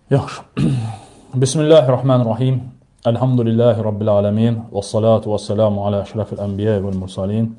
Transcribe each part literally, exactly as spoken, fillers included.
Yaxşı. Bismillahirrahmanirrahim. Elhamdülillahi Rabbil alemin. Və salatu və selamu alə əşrafil ənbiyə vəl mursalin.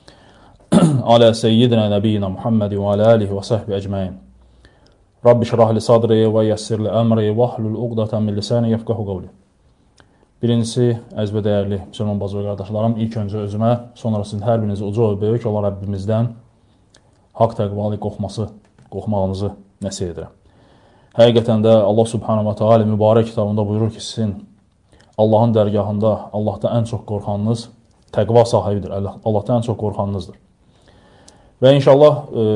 Alə seyyidina nəbiyyina Muhammedi və alə alihi və səhbi əcməin. Rabbi şirahli sadri və yəssirli əmri və ahlul uqdatan min lisani yefqahu qavli. Birincisi, əziz və dəyərli müsəlman bazı və qardaşlarım, ilk öncə özümə, sonrasında hər birinizi uca və böyük Allah Rəbbimizdən haqq təqvalı qorxması, qorxmağınızı nəsih edirəm. Həqiqətən də Allah Subhanahu wa Taala mübarək kitabında buyurur ki, sizin Allahın dərgahında Allahdan ən çox qorxanınız təqva sahibidir. Allahdan ən çox qorxanınızdır. Və inşallah e,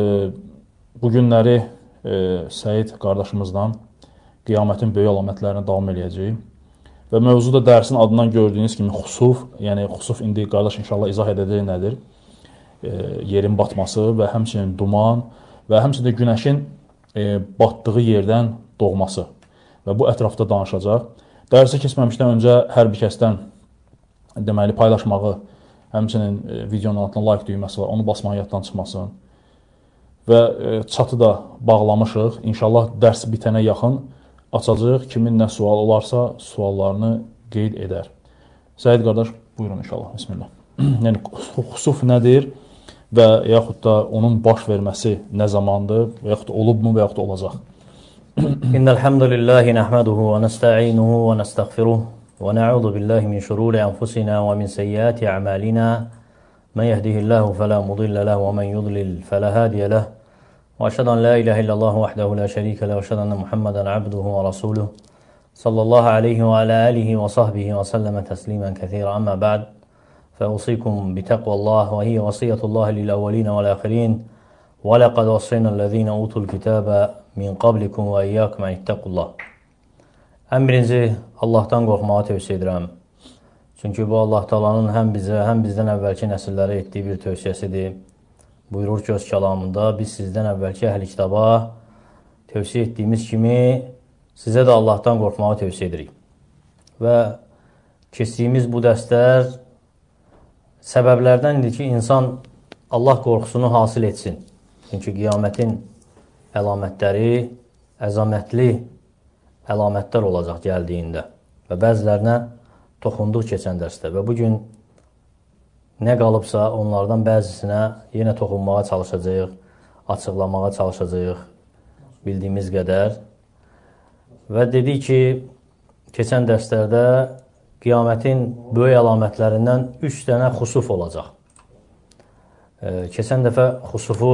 bu günləri e, Səid qardaşımızdan qiyamətin böyük əlamətlərini davam edəcəyik. Və mövzuda dərsin adından gördüyünüz kimi xusuf, yəni xusuf indi qardaş inşallah izah edəcək nədir? E, yerin batması və həmçinin duman və həmçinin günəşin E, batdığı yerdən doğması və bu ətrafda danışacaq. Dərsə keçməmişdən öncə hər bir kəsdən deməli paylaşmağı, həmçinin e, videonun altına like düyməsi var, onu basmağı yaddan çıxmasın. Və e, çatı da bağlamışıq. İnşallah dərs bitənə yaxın açacaq. Kimin nə sual olarsa suallarını qeyd edər. Səid qardaş, buyurun inşallah. Bismillah. Yəni xusuf nədir? Və yaxud da onun baş verməsi nə zamandır, və yaxud da olubmu, və yaxud da olacaq. İnnəlhamdülillahi nəhməduhu və nəstə'inuhu və nəstəğfiruhu və nə'udhu billahi min şururi anfusina və min seyyiati a'malina mən yehdihillahu fələ mudillə ləh və mən yudlil fələ hadiyə ləh və əşhədu an la ilahe illallah vəhdehu la şərikə ləh və əşhədu ənə Muhammedən abduhu və rasuluhu sallallahu aleyhi və alə alihi və sahbihi və səlləmə təslimən kəthira əmmə bə'd. فأوصيكم بتقوى الله وهي وصية الله للأولين والآخرين ولقد وصينا الذين أوتوا الكتاب من قبلكم وإياكم أن اتقوا الله. Əmrinizi Allahdan qorxmağı tövsiyə edirəm. Çünki bu Allah Taala'nın həm bizə, həm bizdən əvvəlki nəsillərə etdiyi bir tövsiyəsidir. Buyurur ki, öz kəlamında biz sizdən əvvəlki əhl-i kitaba tövsiyə etdiyimiz kimi sizə də Allahdan qorxmağı tövsiyə edirik. Və keçdiyimiz bu dərslər səbəblərdəndir ki, insan Allah qorxusunu hasil etsin. Çünki qiyamətin əlamətləri əzamətli əlamətlər olacaq gəldiyində və bəzilərinə toxunduq keçən dərsdə və bugün nə qalıbsa onlardan bəzisinə yenə toxunmağa çalışacağıq, açıqlamağa çalışacağıq bildiyimiz qədər və dedik ki, keçən dərslərdə qiyamətin böyük əlamətlərindən üç dənə xusuf olacaq. E, keçən dəfə xusufu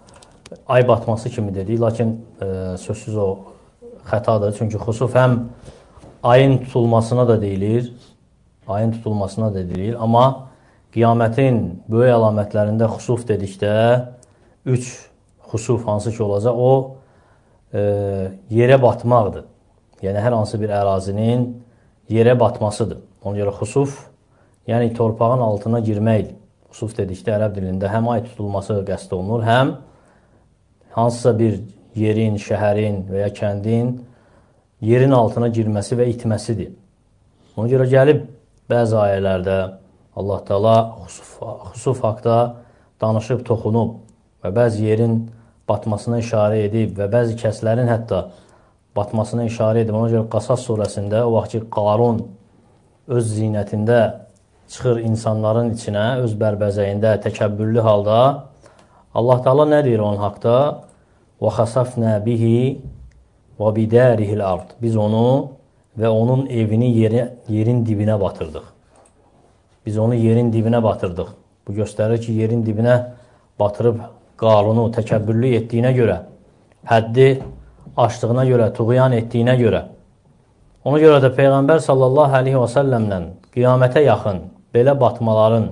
ay batması kimi dedik, lakin e, sözsüz o xətadır. Çünki xusuf həm ayın tutulmasına da deyilir, ayın tutulmasına da deyilir. Amma qiyamətin böyük əlamətlərində xusuf dedikdə üç xusuf hansı ki olacaq, o e, yerə batmaqdır. Yəni hər hansı bir ərazinin yerə batmasıdır. Ona görə xusuf, yəni torpağın altına girməkdir. Xusuf dedikdə ərəb dilində həm ay tutulması qəsd olunur, həm hansısa bir yerin, şəhərin və ya kəndin yerin altına girməsi və itməsidir. Ona görə gəlib bəzi ayələrdə Allah Taala xusuf, xusuf haqda danışıb, toxunub və bəzi yerin batmasına işarə edib və bəzi kəslərin hətta batmasına işarə edib. Ona görə Qasas surəsində o vaxt ki, Qarun öz zinətində çıxır insanların içinə, öz bərbəzəyində, təkəbbürlü halda Allah Taala nə deyir onun haqda? وَخَسَفْنَا بِهِ وَبِدَارِهِ الْأَرْضِ Biz onu və onun evini yeri, yerin dibinə batırdıq. Biz onu yerin dibinə batırdıq. Bu göstərir ki, yerin dibinə batırıb Qarunu təkəbbürlü etdiyinə görə, həddi açdığına görə, tuğyan etdiyinə görə. Ona görə də Peyğəmbər sallallahu aleyhi və səlləmlə qiyamətə yaxın belə batmaların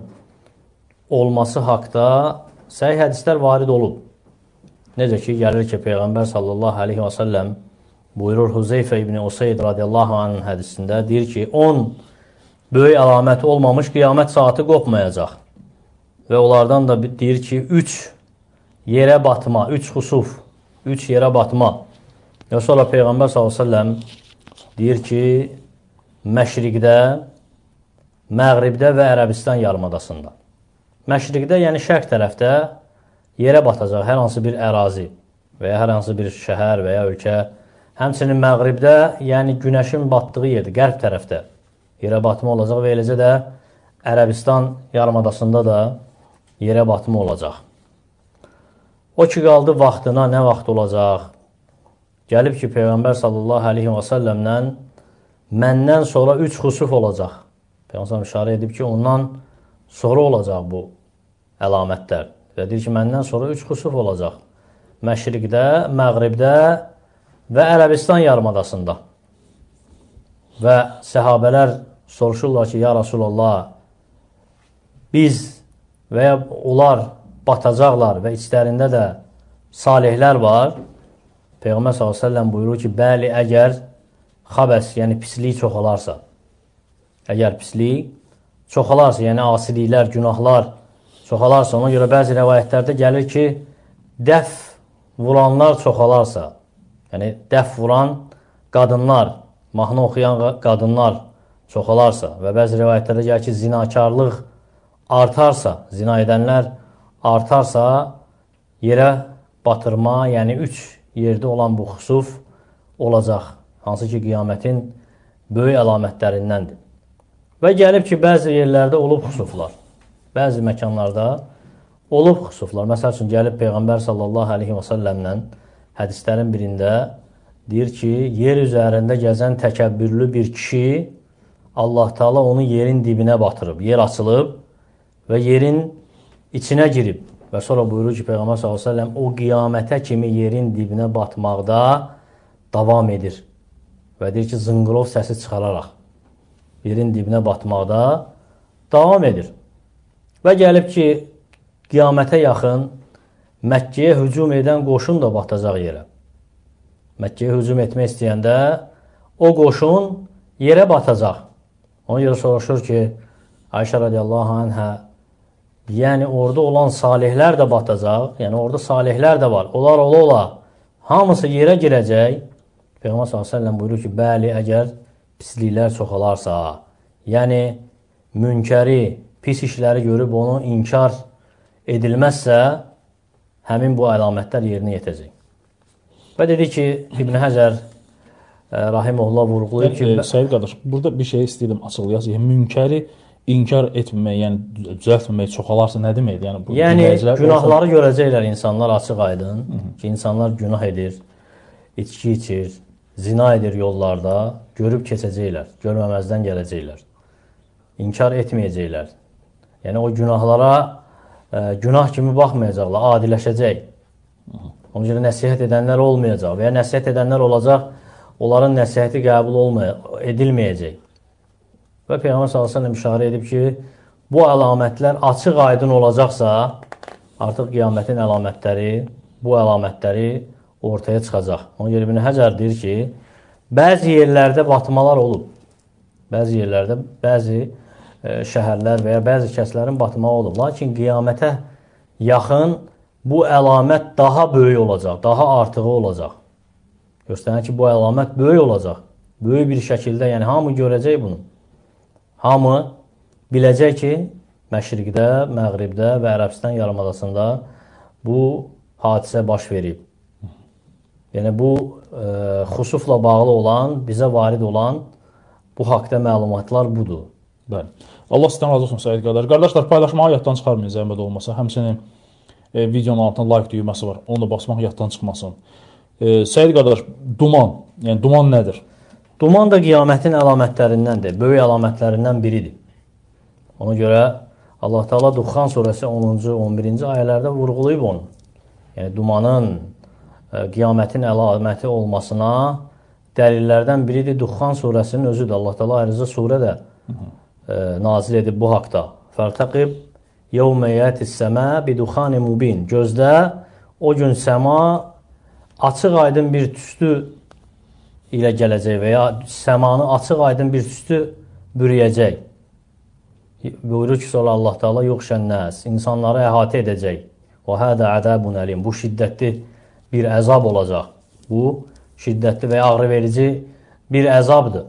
olması haqda səhih hədislər varid olub. Necə ki, gəlir ki, Peyğəmbər sallallahu aleyhi və səlləm buyurur Huzeyfə ibn Useyd radiyallahu anhın hədisində, deyir ki, on böyük əlamət olmamış qiyamət saati qopmayacaq. Və onlardan da deyir ki, üç yerə batma, üç xusuf, üç yerə batma. Və sonra Peyğəmbər sallallahu aleyhi və səlləm deyir ki, məşriqdə, məğribdə və Ərəbistan yarımadasında. Məşriqdə, yəni şərq tərəfdə yerə batacaq hər hansı bir ərazi və ya hər hansı bir şəhər və ya ölkə Həmçinin məğribdə, yəni günəşin batdığı yerdə, qərb tərəfdə yerə batma olacaq və eləcə də Ərəbistan yarımadasında da yerə batma olacaq. O ki, qaldı vaxtına, nə vaxt olacaq? Gəlib ki, Peyğəmbər sallallahu aleyhi və səlləmdən məndən sonra üç xusuf olacaq. Peyğəmbər işarə edib ki, ondan sonra olacaq bu əlamətlər. Və deyir ki, məndən sonra üç xusuf olacaq. Məşriqdə, məğribdə və Ərəbistan yarımadasında. Və səhabələr soruşurlar ki, ya Rasulallah, biz və ya onlar batacaqlar və içlərində də salihlər var. Peyğəmbər sallallahu əleyhi və səlləm buyurur ki, bəli, əgər xabəs, yəni pislik çoxalarsa, əgər pislik çoxalarsa, yəni asiliklər, günahlar çoxalarsa, ona görə bəzi rəvayətlərdə gəlir ki, dəf vuranlar çoxalarsa, yəni dəf vuran qadınlar, mahnı oxuyan qadınlar çoxalarsa və bəzi rəvayətlərdə gəlir ki, zinakarlıq artarsa, zina edənlər artarsa, yerə batırma, yəni üç yerdə olan bu xusuf olacaq. Hansı ki, qiyamətin böyük əlamətlərindəndir. Və gəlib ki, bəzi yerlərdə olub xusuflar. Bəzi məkanlarda olub xusuflar. Məsəl üçün, gəlib Peyğəmbər sallallahu aleyhi və səlləmlə hədislərin birində deyir ki, yer üzərində gəzən təkəbbürlü bir kişi Allah Teala onu yerin dibinə batırıb, yer açılıb və yerin içinə girib. Və sonra buyurur ki, Peyğəmbər sallallahu aleyhi və səlləm o qiyamətə kimi yerin dibinə batmaqda davam edir. Və deyir ki, zınqırov səsi çıxararaq yerin dibinə batmaqda davam edir. Və gəlib ki, qiyamətə yaxın Məkkəyə hücum edən qoşun da batacaq yerə. Məkkəyə hücum etmək istəyəndə o qoşun yerə batacaq. Ona görə soruşur ki, Ayşə radiyallahu anhə, yəni orada olan salihlər də batacaq, yəni orada salihlər də var. Onlar ola ola hamısı yerə girəcək. Peyğəmbər sallallahu əleyhi və səlləm buyurur ki, bəli, əgər pisliklər çoxalarsa, yəni münkəri, pis işləri görüb onu inkar edilməzsə, həmin bu əlamətlər yerinə yetəcək. Və dedi ki, İbn Həcər rahimehullah vurğulayıb ki, Səid qardaş, burada bir şey istəyirəm açıqlayaq. Yəni münkəri inkar etməmək, yəni düzəltməmək çoxalarsa nə deməkdir? Yəni, bu yəni günahları olsa... görəcəklər insanlar açıq aydın Hı -hı. ki, insanlar günah edir, içki içir, zina edir yollarda, görüb keçəcəklər, görməməzdən gələcəklər. İnkar etməyəcəklər. Yəni o günahlara e, günah kimi baxmayacaqlar, adiləşəcək. Hı -hı. Ona görə nəsihət edənlər olmayacaq və ya nəsihət edənlər olacaq, onların nəsihəti qəbul olmaya, edilməyəcək. Və Peyğəmbər sallallahu əleyhi və səlləm işarə edib ki, bu əlamətlər açıq aydın olacaqsa, artıq qiyamətin əlamətləri, bu əlamətləri ortaya çıxacaq. Ona görə İbn Həcər deyir ki, bəzi yerlərdə batmalar olub. Bəzi yerlərdə, bəzi e, şəhərlər və ya bəzi kəslərin batmağı olub. Lakin qiyamətə yaxın bu əlamət daha böyük olacaq, daha artığı olacaq. Göstərən ki, bu əlamət böyük olacaq. Böyük bir şəkildə, yəni hamı görəcək bunu. Hamı biləcək ki, Məşriqdə, Məğribdə və Ərəbistan yarımadasında bu hadisə baş verib. Yəni, bu e, xusufla bağlı olan, bizə varid olan bu haqda məlumatlar budur. Bəli. Allah sizdən razı olsun, Səid qardaş. Qardaşlar, paylaşmağı yaddan çıxarmayın, zəhmət olmasa. Həmçinin e, videonun altında like düyməsi var. Onu da basmaq yaddan çıxmasın. E, Səid qardaş, duman, yəni duman nədir? Duman da qiyamətin əlamətlərindəndir, böyük əlamətlərindən biridir. Ona görə Allah Teala Duxan surəsi onuncu on birinci ayələrdə vurğulayıb onu. Yəni, dumanın e, qiyamətin əlaməti olmasına dəlillərdən biridir Duxan surəsinin özüdür. Allah Teala ayrıca surə də e, nazil edib bu haqda. Fərtəqib yevmə yətis-səmə biduxani mubin. Gözdə o gün səma açıq aydın bir tüstü ilə gələcək və ya səmanı açıq aydın bir tüstü bürüyəcək. Buyurur ki, sonra Allah Teala yoxşənnəs, insanları əhatə edəcək. Və hədə ədəbun əlim. Bu şiddətli bir əzab olacaq. Bu şiddətli və ağrı verici bir əzabdır.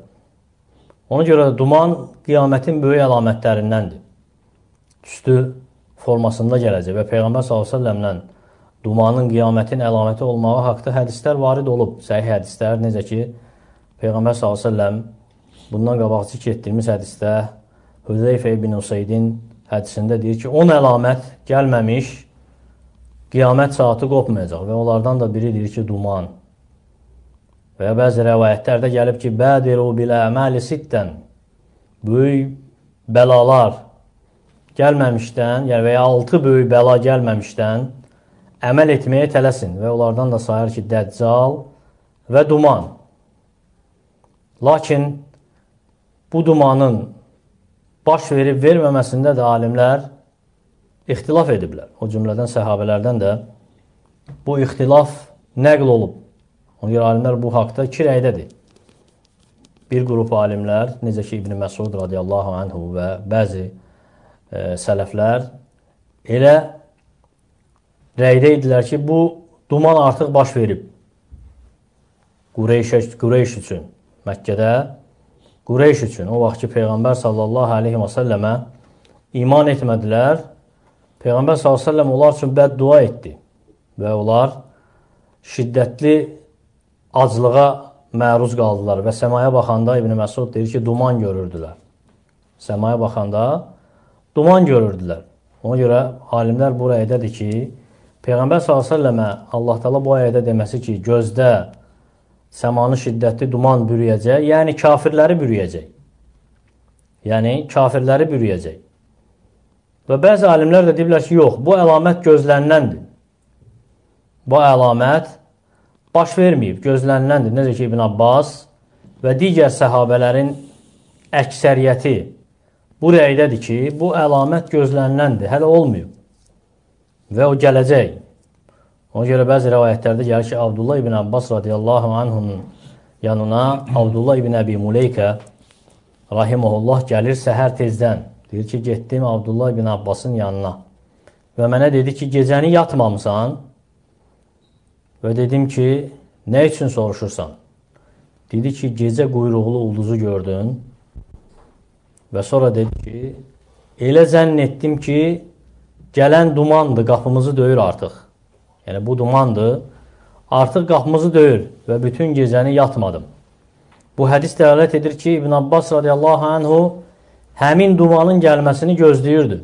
Ona görə duman qiyamətin böyük əlamətlərindəndir. Tüstü formasında gələcək və Peyğəmbər sallallahu əleyhi və səlləmlə dumanın qiyamətin əlaməti olmağı haqda hədislər varid olub. Səhih hədislər, necə ki, Peyğəmbər sallallahu əleyhi və səlləm bundan qabaq zikr etdiyimiz hədisdə Hüzeyfə ibn Useydin hədisində deyir ki, on əlamət gəlməmiş qiyamət saatı qopmayacaq və onlardan da biri deyir ki, duman. Və ya bəzi rəvayətlərdə gəlib ki, bədiru bilə əməli sittən, böyük bəlalar gəlməmişdən, yəni və ya altı böyük bəla gəlməmişdən əməl etməyə tələsin və onlardan da sayır ki, dəccal və duman. Lakin bu dumanın baş verib verməməsində də alimlər ixtilaf ediblər. O cümlədən səhabələrdən də bu ixtilaf nəql olub. Ona görə alimlər bu haqda iki rəydədir. Bir qrup alimlər, necə ki İbn Məsud radiyallahu anhu və bəzi e, sələflər elə rəydə idilər ki, bu duman artıq baş verib. Qureyş, Qureyş üçün, Məkkədə Qureyş üçün. O vaxt ki, Peyğəmbər sallallahu aleyhi və səlləmə iman etmədilər. Peyğəmbər sallallahu aleyhi və səlləm onlar üçün bəddua etdi. Və onlar şiddətli aclığa məruz qaldılar. Və səmaya baxanda İbn Məsud deyir ki, duman görürdülər. Səmaya baxanda duman görürdülər. Ona görə alimlər bu rəydədir ki, Peyğəmbər sallallahu əleyhi və səlləmə Allah Təala bu ayədə deməsi ki, gözdə səmanı şiddətli duman bürüyəcək, yəni kafirləri bürüyəcək. Yəni kafirləri bürüyəcək. Və bəzi alimlər də deyirlər ki, yox, bu əlamət gözləniləndir. Bu əlamət baş verməyib, gözləniləndir. Necə ki, İbn Abbas və digər səhabələrin əksəriyyəti bu rəydədir ki, bu əlamət gözləniləndir, hələ olmayıb. Və o gələcək. Ona görə bəzi rəvayətlərdə gəlir ki, Abdullah ibn Abbas radiyallahu anhunun yanına Abdullah ibn Əbi Muleykə rahiməhullah gəlir səhər tezdən. Deyir ki, getdim Abdullah ibn Abbasın yanına və mənə dedi ki, gecəni yatmamısan və dedim ki, nə üçün soruşursan? Dedi ki, gecə quyruqlu ulduzu gördün və sonra dedi ki, elə zənn etdim ki, gələn dumandır, qapımızı döyür artıq. Yəni, bu dumandır, artıq qapımızı döyür və bütün gecəni yatmadım. Bu hədis dəlalət edir ki, İbn Abbas radiyallahu anhu həmin dumanın gəlməsini gözləyirdi.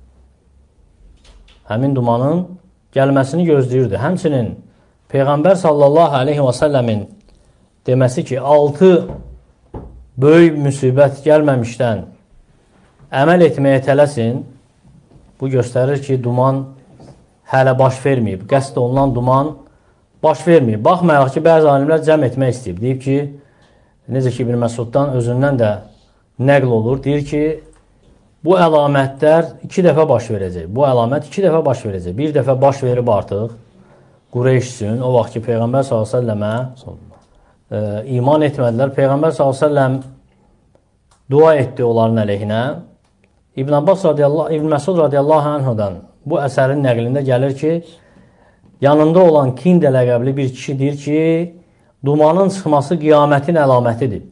Həmin dumanın gəlməsini gözləyirdi. Həmçinin Peyğəmbər sallallahu aleyhi və səlləmin deməsi ki, altı böyük müsibət gəlməmişdən əməl etməyə tələsin, bu göstərir ki, duman hələ baş verməyib. Qəsd olunan duman baş verməyib. Baxmayaraq ki, bəzi alimlər cəm etmək istəyib. Deyib ki, necə ki, İbn Məsuddan özündən də nəql olur. Deyir ki, bu əlamətlər iki dəfə baş verəcək. Bu əlamət iki dəfə baş verəcək. Bir dəfə baş verib artıq Qureyş üçün. O vaxt ki, Peyğəmbər sallallahu əleyhi və səlləmə e, iman etmədilər. Peyğəmbər sallallahu əleyhi və səlləm dua etdi onların əleyhinə. İbn Abbas radiyallahu, İbn Məsud radiyallahu anhudan bu əsərin nəqlində gəlir ki, yanında olan Kində ləqəbli bir kişi deyir ki, dumanın çıxması qiyamətin əlamətidir.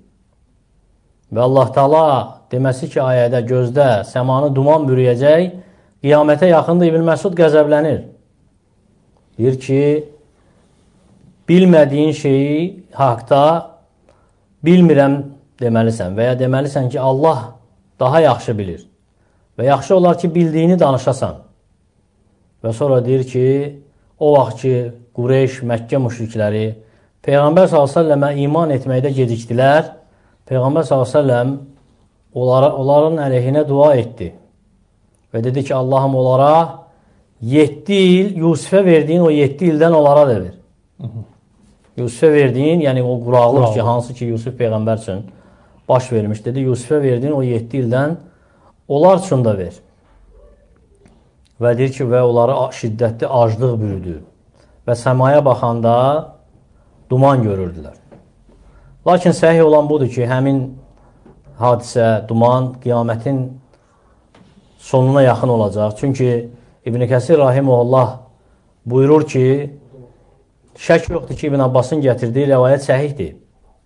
Və Allah Taala deməsi ki, ayədə gözdə səmanı duman bürüyəcək, qiyamətə yaxında İbn Məsud qəzəblənir. Deyir ki, bilmədiyin şeyi haqda bilmirəm deməlisən və ya deməlisən ki, Allah daha yaxşı bilir. Və yaxşı olar ki, bildiyini danışasan. Və sonra deyir ki, o vaxt ki, Qureyş, Məkkə müşrikləri Peyğəmbər sallallahu əleyhi və səlləmə iman etməkdə gecikdilər. Peyğəmbər sallallahu əleyhi və səlləm onlara, onların əleyhinə dua etdi. Və dedi ki, Allahım onlara yeddi il, Yusufə verdiyin o yeddi ildən onlara da ver. Yusufə verdiyin, yəni o quraqlıq ki, hansı ki, Yusuf Peyğəmbər üçün baş vermiş. Dedi, Yusufə verdiyin o yeddi ildən onlar üçün də ver. Və deyir ki, və onları şiddətli aclıq bürüdü. Və səmaya baxanda duman görürdülər. Lakin səhih olan budur ki, həmin hadisə, duman qiyamətin sonuna yaxın olacaq. Çünki İbn Kəsir rahimehullah buyurur ki, şək yoxdur ki, İbn Abbasın gətirdiyi rəvayət səhihdir.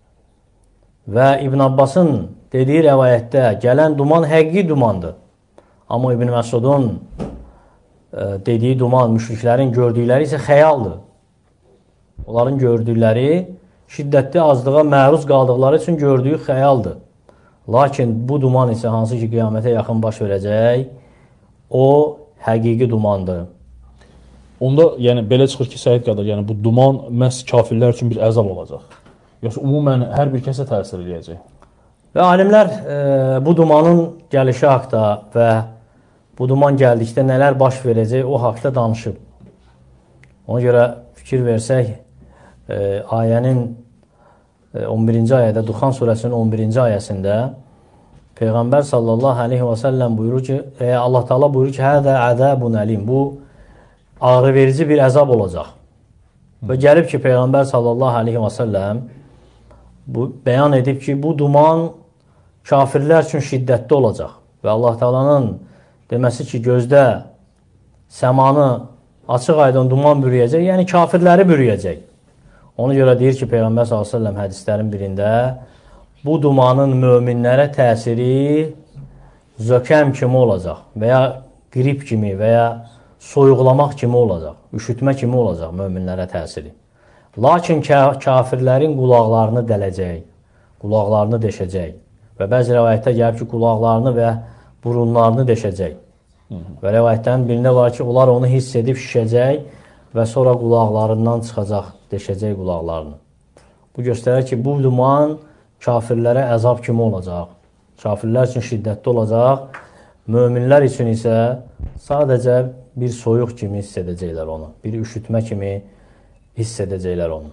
Və İbn Abbasın dediyi rəvayətdə gələn duman həqiqi dumandır. Amma İbn Məsudun dediyi duman, müşriklərin gördükləri isə xəyaldır. Onların gördükləri şiddətli azlığa məruz qaldıqları üçün gördüyü xəyaldır. Lakin bu duman isə hansı ki qiyamətə yaxın baş verəcək, o həqiqi dumandır. Onda yəni belə çıxır ki, Səid qardaş, yəni bu duman məhz kafirlər üçün bir əzab olacaq. Yoxsa ümumən hər bir kəsə təsir edəcək. Və alimlər e, bu dumanın gəlişi haqda və bu duman gəldikdə nələr baş verəcək, o haqda danışıb. Ona görə fikir versək, e, ayənin e, on birinci ayədə, Duxan surəsinin on birinci ayəsində Peyğəmbər sallallahu aleyhi və səlləm buyurur ki, e, Allah Teala buyurur ki, hədə əzəbun əlim, bu ağrı verici bir əzab olacaq. Və gəlib ki, Peyğəmbər sallallahu aleyhi və səlləm bu, bəyan edib ki, bu duman kafirlər üçün şiddətli olacaq. Və Allah Teala'nın deməsi ki, gözdə səmanı açıq aydın duman bürüyəcək, yəni kafirləri bürüyəcək. Ona görə deyir ki, Peyğəmbər sallallahu aleyhi və səlləm hədislərin birində bu dumanın möminlərə təsiri zökəm kimi olacaq və ya qrip kimi və ya soyuqlamaq kimi olacaq, üşütmə kimi olacaq möminlərə təsiri. Lakin kafirlərin qulaqlarını dələcək, qulaqlarını deşəcək və bəzi rəvayətdə gəlib ki, qulaqlarını və burunlarını deşəcək. Və rəvayətlərin birində var ki, onlar onu hiss edib şişəcək və sonra qulaqlarından çıxacaq, deşəcək qulaqlarını. Bu göstərir ki, bu duman kafirlərə əzab kimi olacaq. Kafirlər üçün şiddətli olacaq, möminlər üçün isə sadəcə bir soyuq kimi hiss edəcəklər onu, bir üşütmə kimi hiss edəcəklər onu.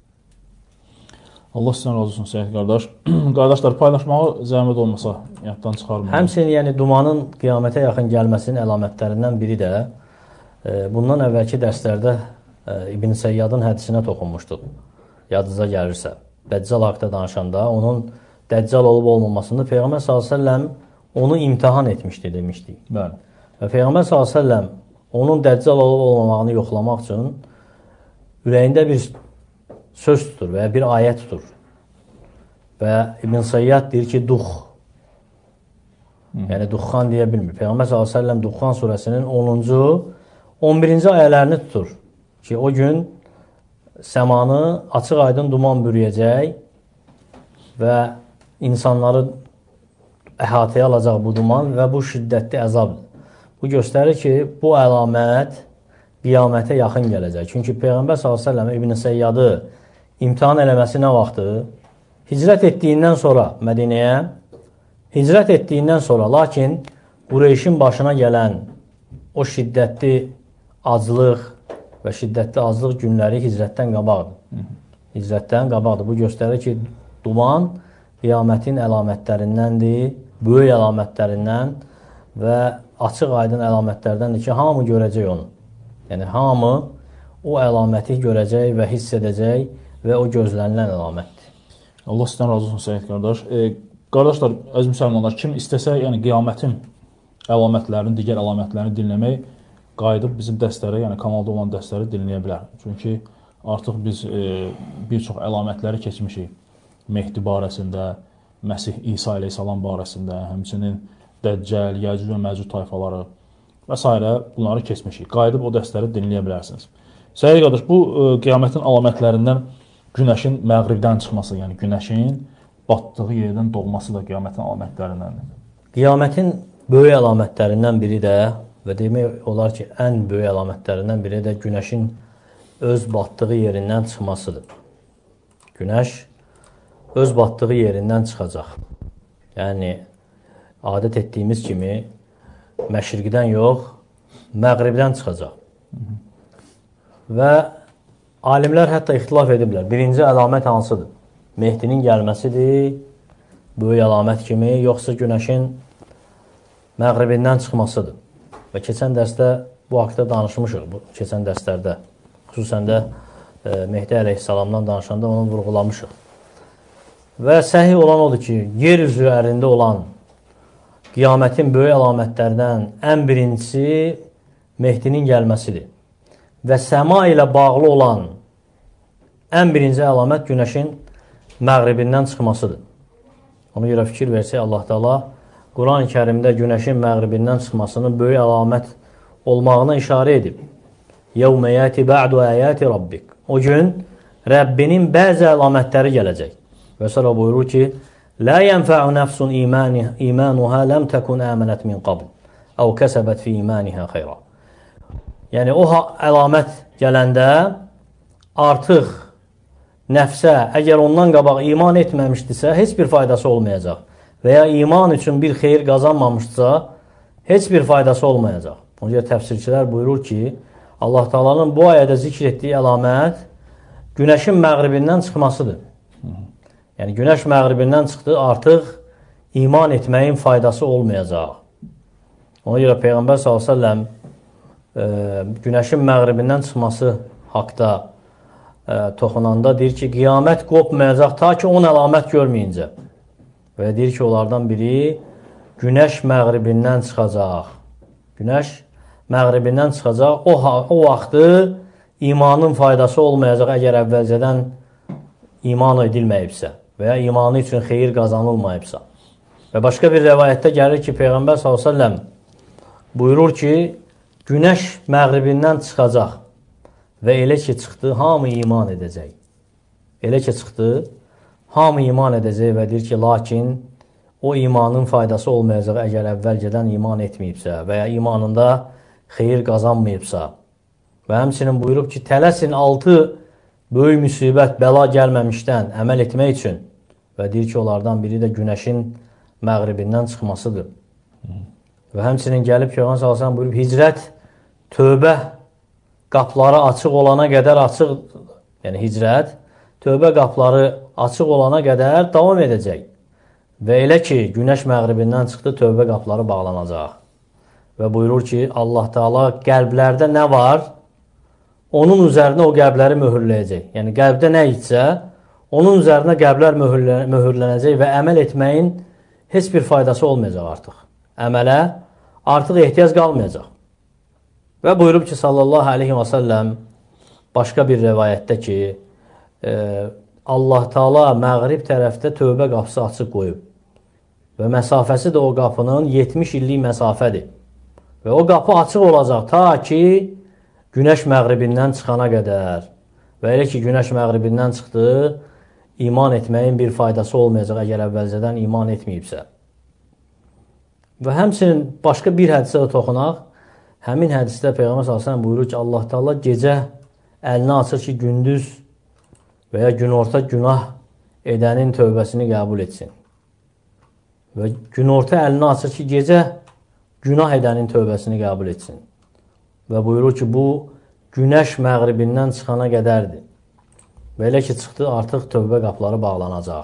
Allah sizdən razı olsun, Səid qardaş. Qardaşlar, paylaşmağı zəhmət olmasa, yaddan çıxarmayın. Həmçinin, yəni, dumanın qiyamətə yaxın gəlməsinin əlamətlərindən biri də e, bundan əvvəlki dərslərdə e, İbn Səyyadın hədisinə toxunmuşduq. Yadınıza gəlirsə, Dəccal haqda danışanda onun Dəccal olub olmamasını Peyğəmbər sallallahu əleyhi və səlləm onu imtahan etmişdi, demişdik. Bəli. Və Peyğəmbər sallallahu əleyhi və səlləm onun Dəccal olub olmamağını yoxlamaq üçün ürəyində bir söz tutur və ya bir ayət tutur. Və İbn Səyyad deyir ki, dux. Hı. Yəni, duxan deyə bilmir. Peyğəmbər sallallahu əleyhi və səlləm Duxan surəsinin onuncu, on birinci ayələrini tutur. Ki, o gün səmanı açıq aydın duman bürüyəcək və insanları əhatəyə alacaq bu duman və bu şiddətli əzabdır. Bu göstərir ki, bu əlamət qiyamətə yaxın gələcək. Çünki Peyğəmbər sallallahu əleyhi və səlləm İbn Səyyadı imtahan eləməsi nə vaxtı? Hicrət etdiyindən sonra Mədinəyə, hicrət etdiyindən sonra, lakin Qureyşin başına gələn o şiddətli aclıq və şiddətli aclıq günləri hicrətdən qabaqdır. Hicrətdən qabaqdır. Bu göstərir ki, duman qiyamətin əlamətlərindəndir, böyük əlamətlərindən və açıq aydın əlamətlərdəndir ki, hamı görəcək onu. Yəni, hamı o əlaməti görəcək və hiss edəcək və o gözlənilən əlamətdir. Allah sizdən razı olsun, Səid qardaş. E, qardaşlar, əziz müsəlmanlar, kim istəsə, yəni qiyamətin əlamətlərini, digər əlamətlərini dinləmək, qayıdıb bizim dərsləri, yəni kanalda olan dərsləri dinləyə bilər. Çünki artıq biz e, bir çox əlamətləri keçmişik. Mehdi barəsində, Məsih İsa əleyhissalam barəsində, həmçinin Dəccəl, Yəcüc və Məcüc tayfaları və s. bunları keçmişik. Qayıdıb o dərsləri dinləyə bilərsiniz. Səid qardaş, bu e, qiyamətin əlamətlərindən günəşin məğribdən çıxması, yəni günəşin batdığı yerdən doğması da qiyamətin əlamətlərindəndir. Qiyamətin böyük əlamətlərindən biri də və demək olar ki, ən böyük əlamətlərindən biri də günəşin öz batdığı yerindən çıxmasıdır. Günəş öz batdığı yerindən çıxacaq. Yəni, adət etdiyimiz kimi məşriqdən yox, məğribdən çıxacaq. Və alimlər hətta ixtilaf ediblər. Birinci əlamət hansıdır? Mehdinin gəlməsidir, böyük əlamət kimi, yoxsa günəşin məğribindən çıxmasıdır. Və keçən dərsdə bu haqda danışmışıq, bu keçən dərslərdə. Xüsusən də e, Mehdi əleyhissalamdan danışanda onu vurğulamışıq. Və səhih olan odur ki, yer üzərində olan qiyamətin böyük əlamətlərindən ən birincisi Mehdinin gəlməsidir. Və səma ilə bağlı olan ən birinci əlamət günəşin məğribindən çıxmasıdır. Ona görə fikir versək, Allah Teala Quran-ı Kərimdə günəşin məğribindən çıxmasını böyük əlamət olmağına işarə edib. يَوْمَ يَاتِ بَعْدُ آيَاتِ رَبِّكَ O gün Rəbbinin bəzi əlamətləri gələcək. Və sonra buyurur ki, لَا يَنْفَعُ نَفْسٌ إِيمَانُهَا لَمْ تَكُنْ آمَنَتْ مِنْ قَبْلِ أَوْ كَسَبَتْ فِي إِيمَانِهَا خَيْرًا Yəni, o əlamət gələndə artıq nəfsə, əgər ondan qabaq iman etməmişdirsə, heç bir faydası olmayacaq. Və ya iman üçün bir xeyir qazanmamışdırsa, heç bir faydası olmayacaq. Ona görə təfsirçilər buyurur ki, Allah Taala'nın bu ayədə zikr etdiyi əlamət günəşin məğribindən çıxmasıdır. Yəni, günəş məğribindən çıxdı, artıq iman etməyin faydası olmayacaq. Ona görə Peyğəmbər sallallahu əleyhi və səlləm e, günəşin məğribindən çıxması haqda e, toxunanda deyir ki, qiyamət qopmayacaq ta ki, on əlamət görməyincə. Və deyir ki, onlardan biri günəş məğribindən çıxacaq. Günəş məğribindən çıxacaq. O, o vaxtı imanın faydası olmayacaq əgər əvvəlcədən iman edilməyibsə və ya imanı üçün xeyir qazanılmayıbsa. Və başqa bir rəvayətdə gəlir ki, Peyğəmbər sallallahu əleyhi və səlləm buyurur ki, günəş məğribindən çıxacaq və elə ki, çıxdı, hamı iman edəcək. Elə ki, çıxdı, hamı iman edəcək və deyir ki, lakin o imanın faydası olmayacaq əgər əvvəlcədən iman etməyibsə və ya imanında xeyir qazanmayıbsa. Və həmçinin buyurub ki, tələsin altı böyük müsibət, bəla gəlməmişdən əməl etmək üçün və deyir ki, onlardan biri də günəşin məğribindən çıxmasıdır. Hı. Və həmçinin gəlib ki, Peyğəmbər sallallahu əleyhi və səlləm buyurub, hicrət, tövbə qapları açıq olana qədər açıq, yəni hicrət, tövbə qapları açıq olana qədər davam edəcək. Və elə ki, günəş məğribindən çıxdı, tövbə qapları bağlanacaq. Və buyurur ki, Allah Taala qəlblərdə nə var, onun üzərinə o qəlbləri möhürləyəcək. Yəni, qəlbdə nə etsə, onun üzərinə qəlblər möhürlənəcək və əməl etməyin heç bir faydası olmayacaq artıq. Əmələ artıq ehtiyac qalmayacaq. Və buyurub ki, sallallahu aleyhi və səlləm başqa bir rəvayətdə ki, e, Allah Taala məğrib tərəfdə tövbə qapısı açıq qoyub. Və məsafəsi də o qapının yetmiş illik məsafədir. Və o qapı açıq olacaq ta ki, günəş məğribindən çıxana qədər. Və elə ki, günəş məğribindən çıxdı, iman etməyin bir faydası olmayacaq əgər əvvəlcədən iman etməyibsə. Və həmçinin başqa bir hədisə də toxunaq. Həmin hədisdə Peyğəmbər sallallahu əleyhi və səlləm buyurur ki, Allah Taala gecə əlini açır ki, gündüz və ya günorta günah edənin tövbəsini qəbul etsin. Və günorta əlini açır ki, gecə günah edənin tövbəsini qəbul etsin. Və buyurur ki, bu günəş məğribindən çıxana qədərdir. Və elə ki, çıxdı, artıq tövbə qapıları bağlanacaq.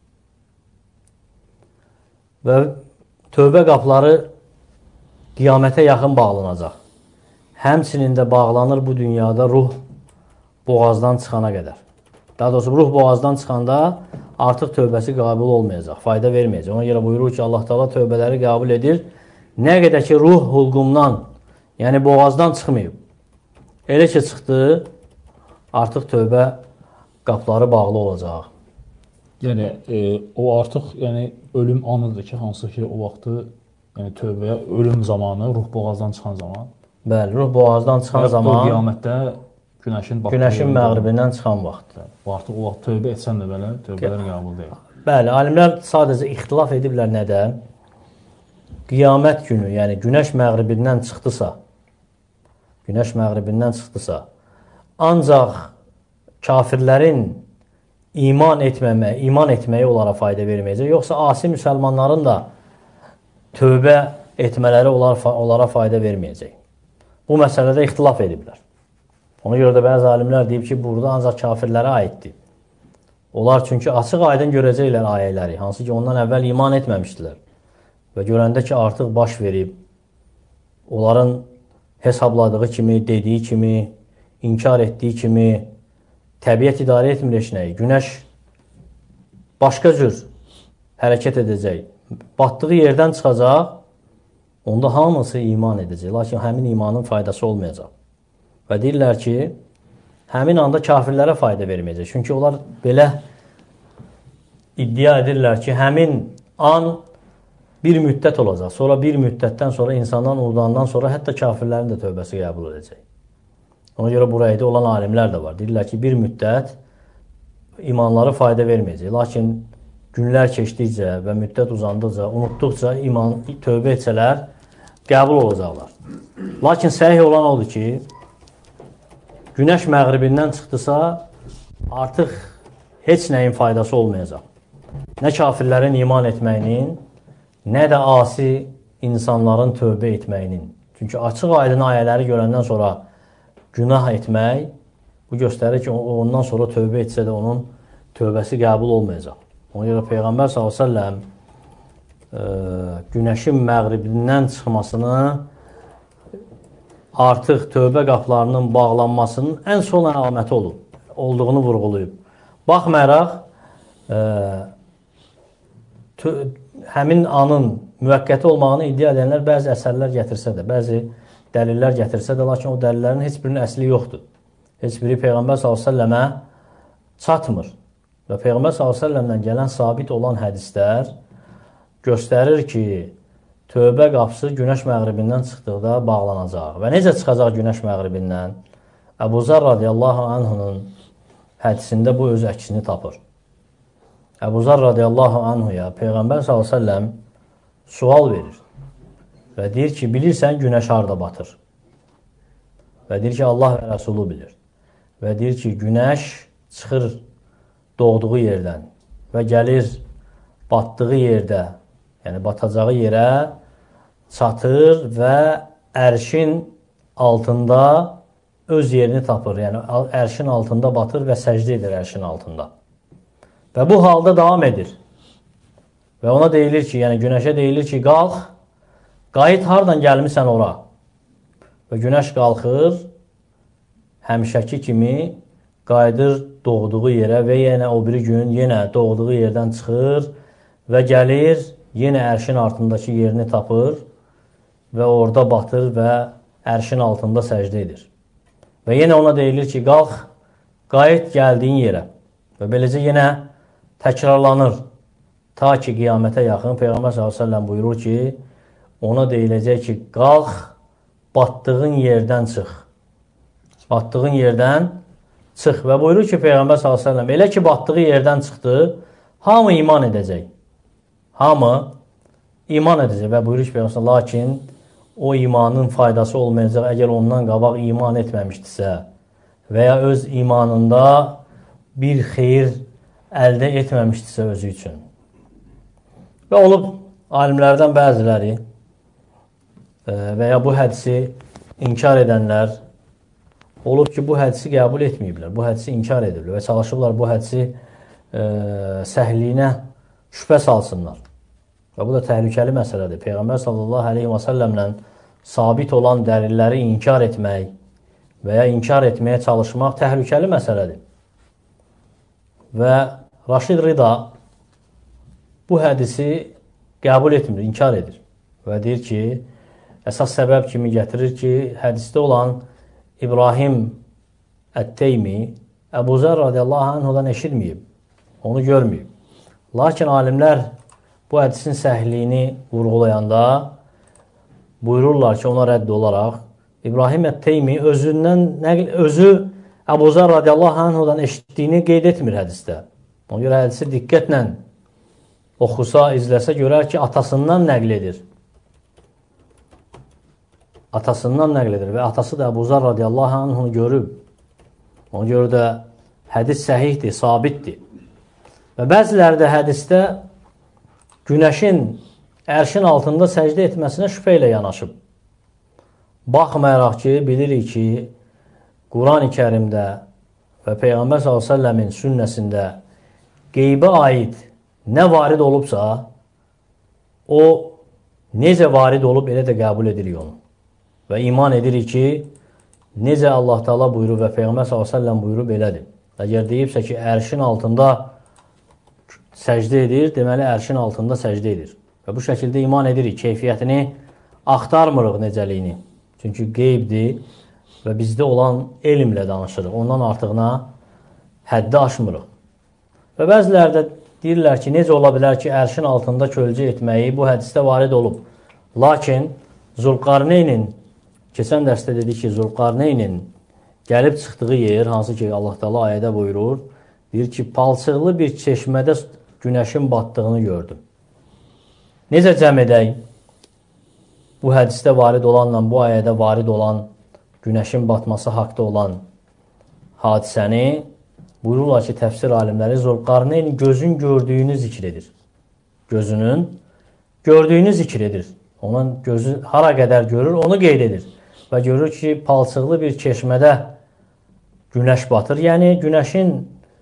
Və tövbə qapıları qiyamətə yaxın bağlanacaq. Həmçinin də bağlanır bu dünyada ruh boğazdan çıxana qədər. Daha doğrusu, ruh boğazdan çıxanda artıq tövbəsi qəbul olmayacaq, fayda verməyəcək. Ona görə buyurur ki, Allah Taala tövbələri qəbul edir. Nə qədər ki, ruh hulqumdan, yəni boğazdan çıxmayıb. Elə ki, çıxdı, artıq tövbə qapıları bağlı olacaq. Yəni, e, o artıq yəni, ölüm anıdır ki, hansı ki, o vaxtı yəni, tövbəyə ölüm zamanı, ruh boğazdan çıxan zaman. Bəli, ruh boğazdan çıxan zaman. O qiyamətdə günəşin, günəşin məğribindən çıxan vaxt. O artıq o vaxt tövbə etsən də belə, tövbələr qəbul deyil. Bəli, alimlər sadəcə ixtilaf ediblər nədən? Qiyamət günü, yəni günəş məğribindən çıxdısa, günəş məğribindən çıxdısa, ancaq kafirlərin iman etməməyi, iman etməyi onlara fayda verməyəcək. Yoxsa asi müsəlmanların da tövbə etmələri onlara, onlara fayda verməyəcək. Bu məsələdə ixtilaf ediblər. Ona görə də bəzi alimlər deyib ki, burada ancaq kafirlərə aiddir. Onlar çünki açıq aydın görəcəklər ayələri, hansı ki ondan əvvəl iman etməmişdilər. Və görəndə ki, artıq baş verib, onların hesabladığı kimi, dediyi kimi, inkar etdiyi kimi, təbiət idarə etmir heç nəyi. Günəş başqa cür hərəkət edəcək. Batdığı yerdən çıxacaq, onda hamısı iman edəcək. Lakin həmin imanın faydası olmayacaq. Və deyirlər ki, həmin anda kafirlərə fayda verməyəcək. Çünki onlar belə iddia edirlər ki, həmin an bir müddət olacaq. Sonra bir müddətdən sonra insandan unudandan sonra hətta kafirlərin də tövbəsi qəbul edəcək. Ona görə bu rəydə olan alimlər də var. Deyirlər ki, bir müddət imanları fayda verməyəcək. Lakin günlər keçdikcə və müddət uzandıqca, unutduqca iman, tövbə etsələr, qəbul olacaqlar. Lakin səhih olan odur ki, günəş məğribindən çıxdısa, artıq heç nəyin faydası olmayacaq. Nə kafirlərin iman etməyinin, nə də asi insanların tövbə etməyinin. Çünki açıq aydın ayələri görəndən sonra günah etmək, bu göstərir ki, ondan sonra tövbə etsə də onun tövbəsi qəbul olmayacaq. Ona görə Peyğəmbər sallallahu əleyhi və səlləm günəşin məğribindən çıxmasını, artıq tövbə qapılarının bağlanmasının ən son əlaməti olub, olduğunu vurğulayıb. Baxmayaraq, həmin anın müvəqqəti olmağını iddia edənlər bəzi əsərlər gətirsə də, bəzi dəlillər gətirsə də, lakin o dəlillərin heç birinin əsli yoxdur. Heç biri Peyğəmbər sallallahu əleyhi və səlləmə çatmır. Və Peyğəmbər sallallahu əleyhi və səlləmdən gələn sabit olan hədislər göstərir ki, tövbə qapısı günəş məğribindən çıxdıqda bağlanacaq. Və necə çıxacaq günəş məğribindən? Əbu Zər radiyallahu anhunun hədisində bu öz əksini tapır. Əbu Zər radiyallahu anhuya Peyğəmbər sallallahu əleyhi və səlləm sual verir və deyir ki, bilirsən günəş harda batır? Və deyir ki, Allah və Rəsulu bilir. Və deyir ki, günəş çıxır doğduğu yerdən və gəlir batdığı yerdə, yəni batacağı yerə çatır və ərşin altında öz yerini tapır. Yəni ərşin altında batır və səcdə edir ərşin altında. Və bu halda davam edir. Və ona deyilir ki, yəni günəşə deyilir ki, qalx, qayıt hardan gəlmirsən ora. Və günəş qalxır, həmişəki kimi qayıdır doğduğu yerə və yenə o biri gün yenə doğduğu yerdən çıxır və gəlir, yenə ərşin altındakı yerini tapır və orada batır və ərşin altında səcdə edir. Və yenə ona deyilir ki, qalx, qayıt gəldiyin yerə. Və beləcə yenə təkrarlanır. Ta ki, qiyamətə yaxın Peyğəmbər sallallahu əleyhi və səlləm buyurur ki, ona deyiləcək ki, qalx, batdığın yerdən çıx. Batdığın yerdən çıx. Və buyurur ki, Peyğəmbər sallallahu əleyhi və səlləm, elə ki, batdığı yerdən çıxdı, hamı iman edəcək. Hamı iman edəcək. Və buyurur ki, Peyğəmbər, lakin o imanın faydası olmayacaq, əgər ondan qabaq iman etməmişdirsə və ya öz imanında bir xeyir əldə etməmişdirsə özü üçün. Və olub alimlərdən bəziləri və ya bu hədisi inkar edənlər olub ki, bu hədisi qəbul etməyiblər, bu hədisi inkar ediblər və çalışıblar bu hədisi e, səhliyinə şübhə salsınlar. Və bu da təhlükəli məsələdir. Peyğəmbər sallallahu aleyhi və səlləmlə sabit olan dəlilləri inkar etmək və ya inkar etməyə çalışmaq təhlükəli məsələdir. Və Raşid Rida bu hədisi qəbul etmir, inkar edir. Və deyir ki, əsas səbəb kimi gətirir ki, hədisdə olan İbrahim Ət-Teymi Əbu Zər radiyallahu anhudan eşitməyib, onu görməyib. Lakin alimlər bu hədisin səhliyini vurğulayanda buyururlar ki, ona rədd olaraq İbrahim Ət-Teymi özündən, özü Əbu Zər radiyallahu anhudan eşitdiyini qeyd etmir hədisdə. Ona görə hədisi diqqətlə oxusa, izləsə görər ki, atasından nəql edir. Atasından nəql edir və atası da Əbu Zər radiyallahu anhunu görüb. Ona görə də hədis səhihdir, sabitdir. Və bəziləri də hədisdə günəşin ərşin altında səcdə etməsinə şübhə ilə yanaşıb. Baxmayaraq ki, bilirik ki, Quran-ı Kərimdə və Peyğəmbər sallallahu əleyhi və səlləmin sünnəsində qeybə aid nə varid olubsa, o necə varid olub, elə də qəbul edirik onu. Və iman edirik ki, necə Allah Teala buyurub və Peyğəmbər sallallahu əleyhi və səlləm buyurub, elədir. Əgər deyibsə ki, ərşin altında səcdə edir, deməli, ərşin altında səcdə edir. Və bu şəkildə iman edirik, keyfiyyətini axtarmırıq necəliyini. Çünki qeybdir və bizdə olan elmlə danışırıq. Ondan artığına həddi aşmırıq. Və bəziləri də deyirlər ki, necə ola bilər ki, ərşin altında kölcə etməyi bu hədisdə varid olub. Lakin Zülqarneynin, keçən dərsdə dedi ki, Zülqarneynin gəlib çıxdığı yer, hansı ki Allah Taala ayədə buyurur, deyir ki, palçıqlı bir çeşmədə günəşin batdığını gördüm. Necə cəm edək? Bu hədisdə varid olanla, bu ayədə varid olan günəşin batması haqda olan hadisəni buyururlar ki, təfsir alimləri Zülqarneyn gözün gördüyünü zikr edir. Gözünün gördüyünü zikr edir. Onun gözü hara qədər görür, onu qeyd edir. Və görür ki, palçıqlı bir çeşmədə günəş batır. Yəni, günəşin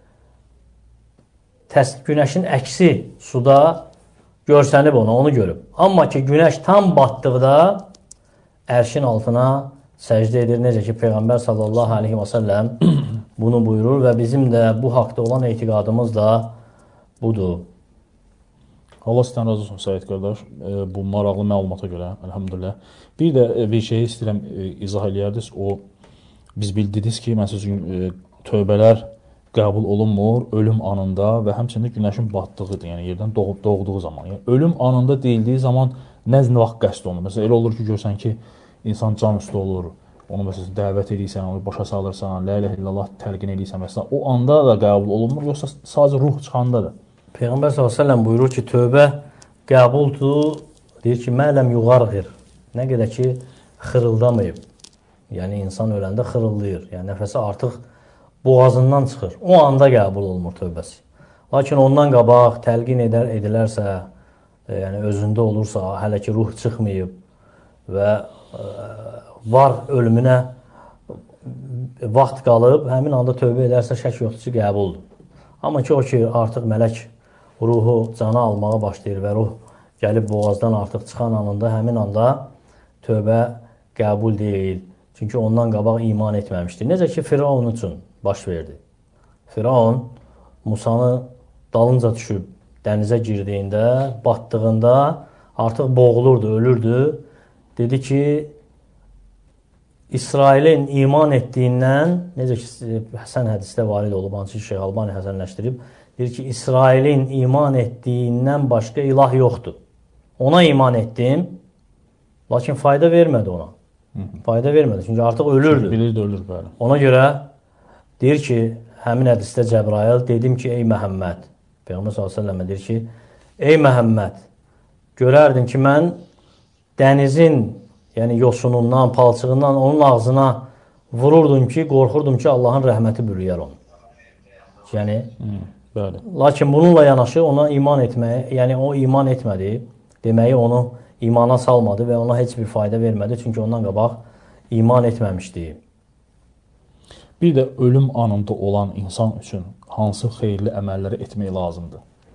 günəşin əksi suda görsənib ona, onu görüb. Amma ki, günəş tam batdıqda ərşin altına səcdə edir. Necə ki, Peyğəmbər sallallahu aleyhi və səlləm bunu buyurur və bizim də bu haqda olan etiqadımız da budur. Allah sizdən razı olsun Səid qardaş, bu maraqlı məlumata görə, əlhamdülillah. Bir də bir şey istəyirəm izah eləyərdiniz. O, biz bildiniz ki, məsələn, tövbələr qəbul olunmur ölüm anında və həmçində günəşin batdığıdır, yəni yerdən doğub doğduğu zaman. Yəni, ölüm anında deyildiyi zaman nə vaxt qəsd olunur? Məsələn, elə olur ki, görsən ki, insan can üstü olur, onu məsələn dəvət edirsən, onu başa salırsan, la ilahe illallah təlqin edirsən, məsələn, o anda da qəbul olunmur, yoxsa sadəcə ruh çıxandadır? Peyğəmbər sallallahu əleyhi və səlləm buyurur ki, tövbə qəbuldur, deyir ki, mələm yuğarğir, nə qədər ki, xırıldamayıb. Yəni, insan öləndə xırıldayır, yəni nəfəsi artıq boğazından çıxır. O anda qəbul olunur tövbəsi. Lakin ondan qabaq təlqin edər, edilərsə, e, yəni özündə olursa, hələ ki ruh çıxmayıb və e, var ölümünə vaxt qalıb, həmin anda tövbə edərsə şək yoxdur ki, qəbuldur. Amma ki, o ki, artıq mələk ruhu cana almağa başlayır və ruh gəlib boğazdan artıq çıxan anında, həmin anda tövbə qəbul deyil. Çünki ondan qabaq iman etməmişdir. Necə ki, Firavun üçün baş verdi. Firavun Musanı dalınca düşüb dənizə girdiyində, batdığında artıq boğulurdu, ölürdü. Dedi ki, İsrailin iman etdiyindən, necə ki, Həsən hədisdə varid olub, hansı ki, Şeyh Albani həsənləşdirib, deyir ki, İsrailin iman etdiyindən başqa ilah yoxdur. Ona iman etdim, lakin fayda vermədi ona. Hı -hı. Fayda vermədi, çünki artıq ölürdü. Bilirdi, ölür, bəli. Ona görə deyir ki, həmin hədisdə Cəbrail, dedim ki, ey Məhəmməd, Peyğəmbər sallallahu əleyhi və səlləm deyir ki, ey Məhəmməd, görərdin ki, mən dənizin, yəni yosunundan, palçığından onun ağzına vururdum ki, qorxurdum ki, Allahın rəhməti bürüyər onu. Yəni, hmm, bəli. Lakin bununla yanaşı ona iman etməyi, yəni o iman etmədi, deməyi onu imana salmadı və ona heç bir fayda vermədi, çünki ondan qabaq iman etməmişdi. Bir də ölüm anında olan insan üçün hansı xeyirli əməlləri etmək lazımdır?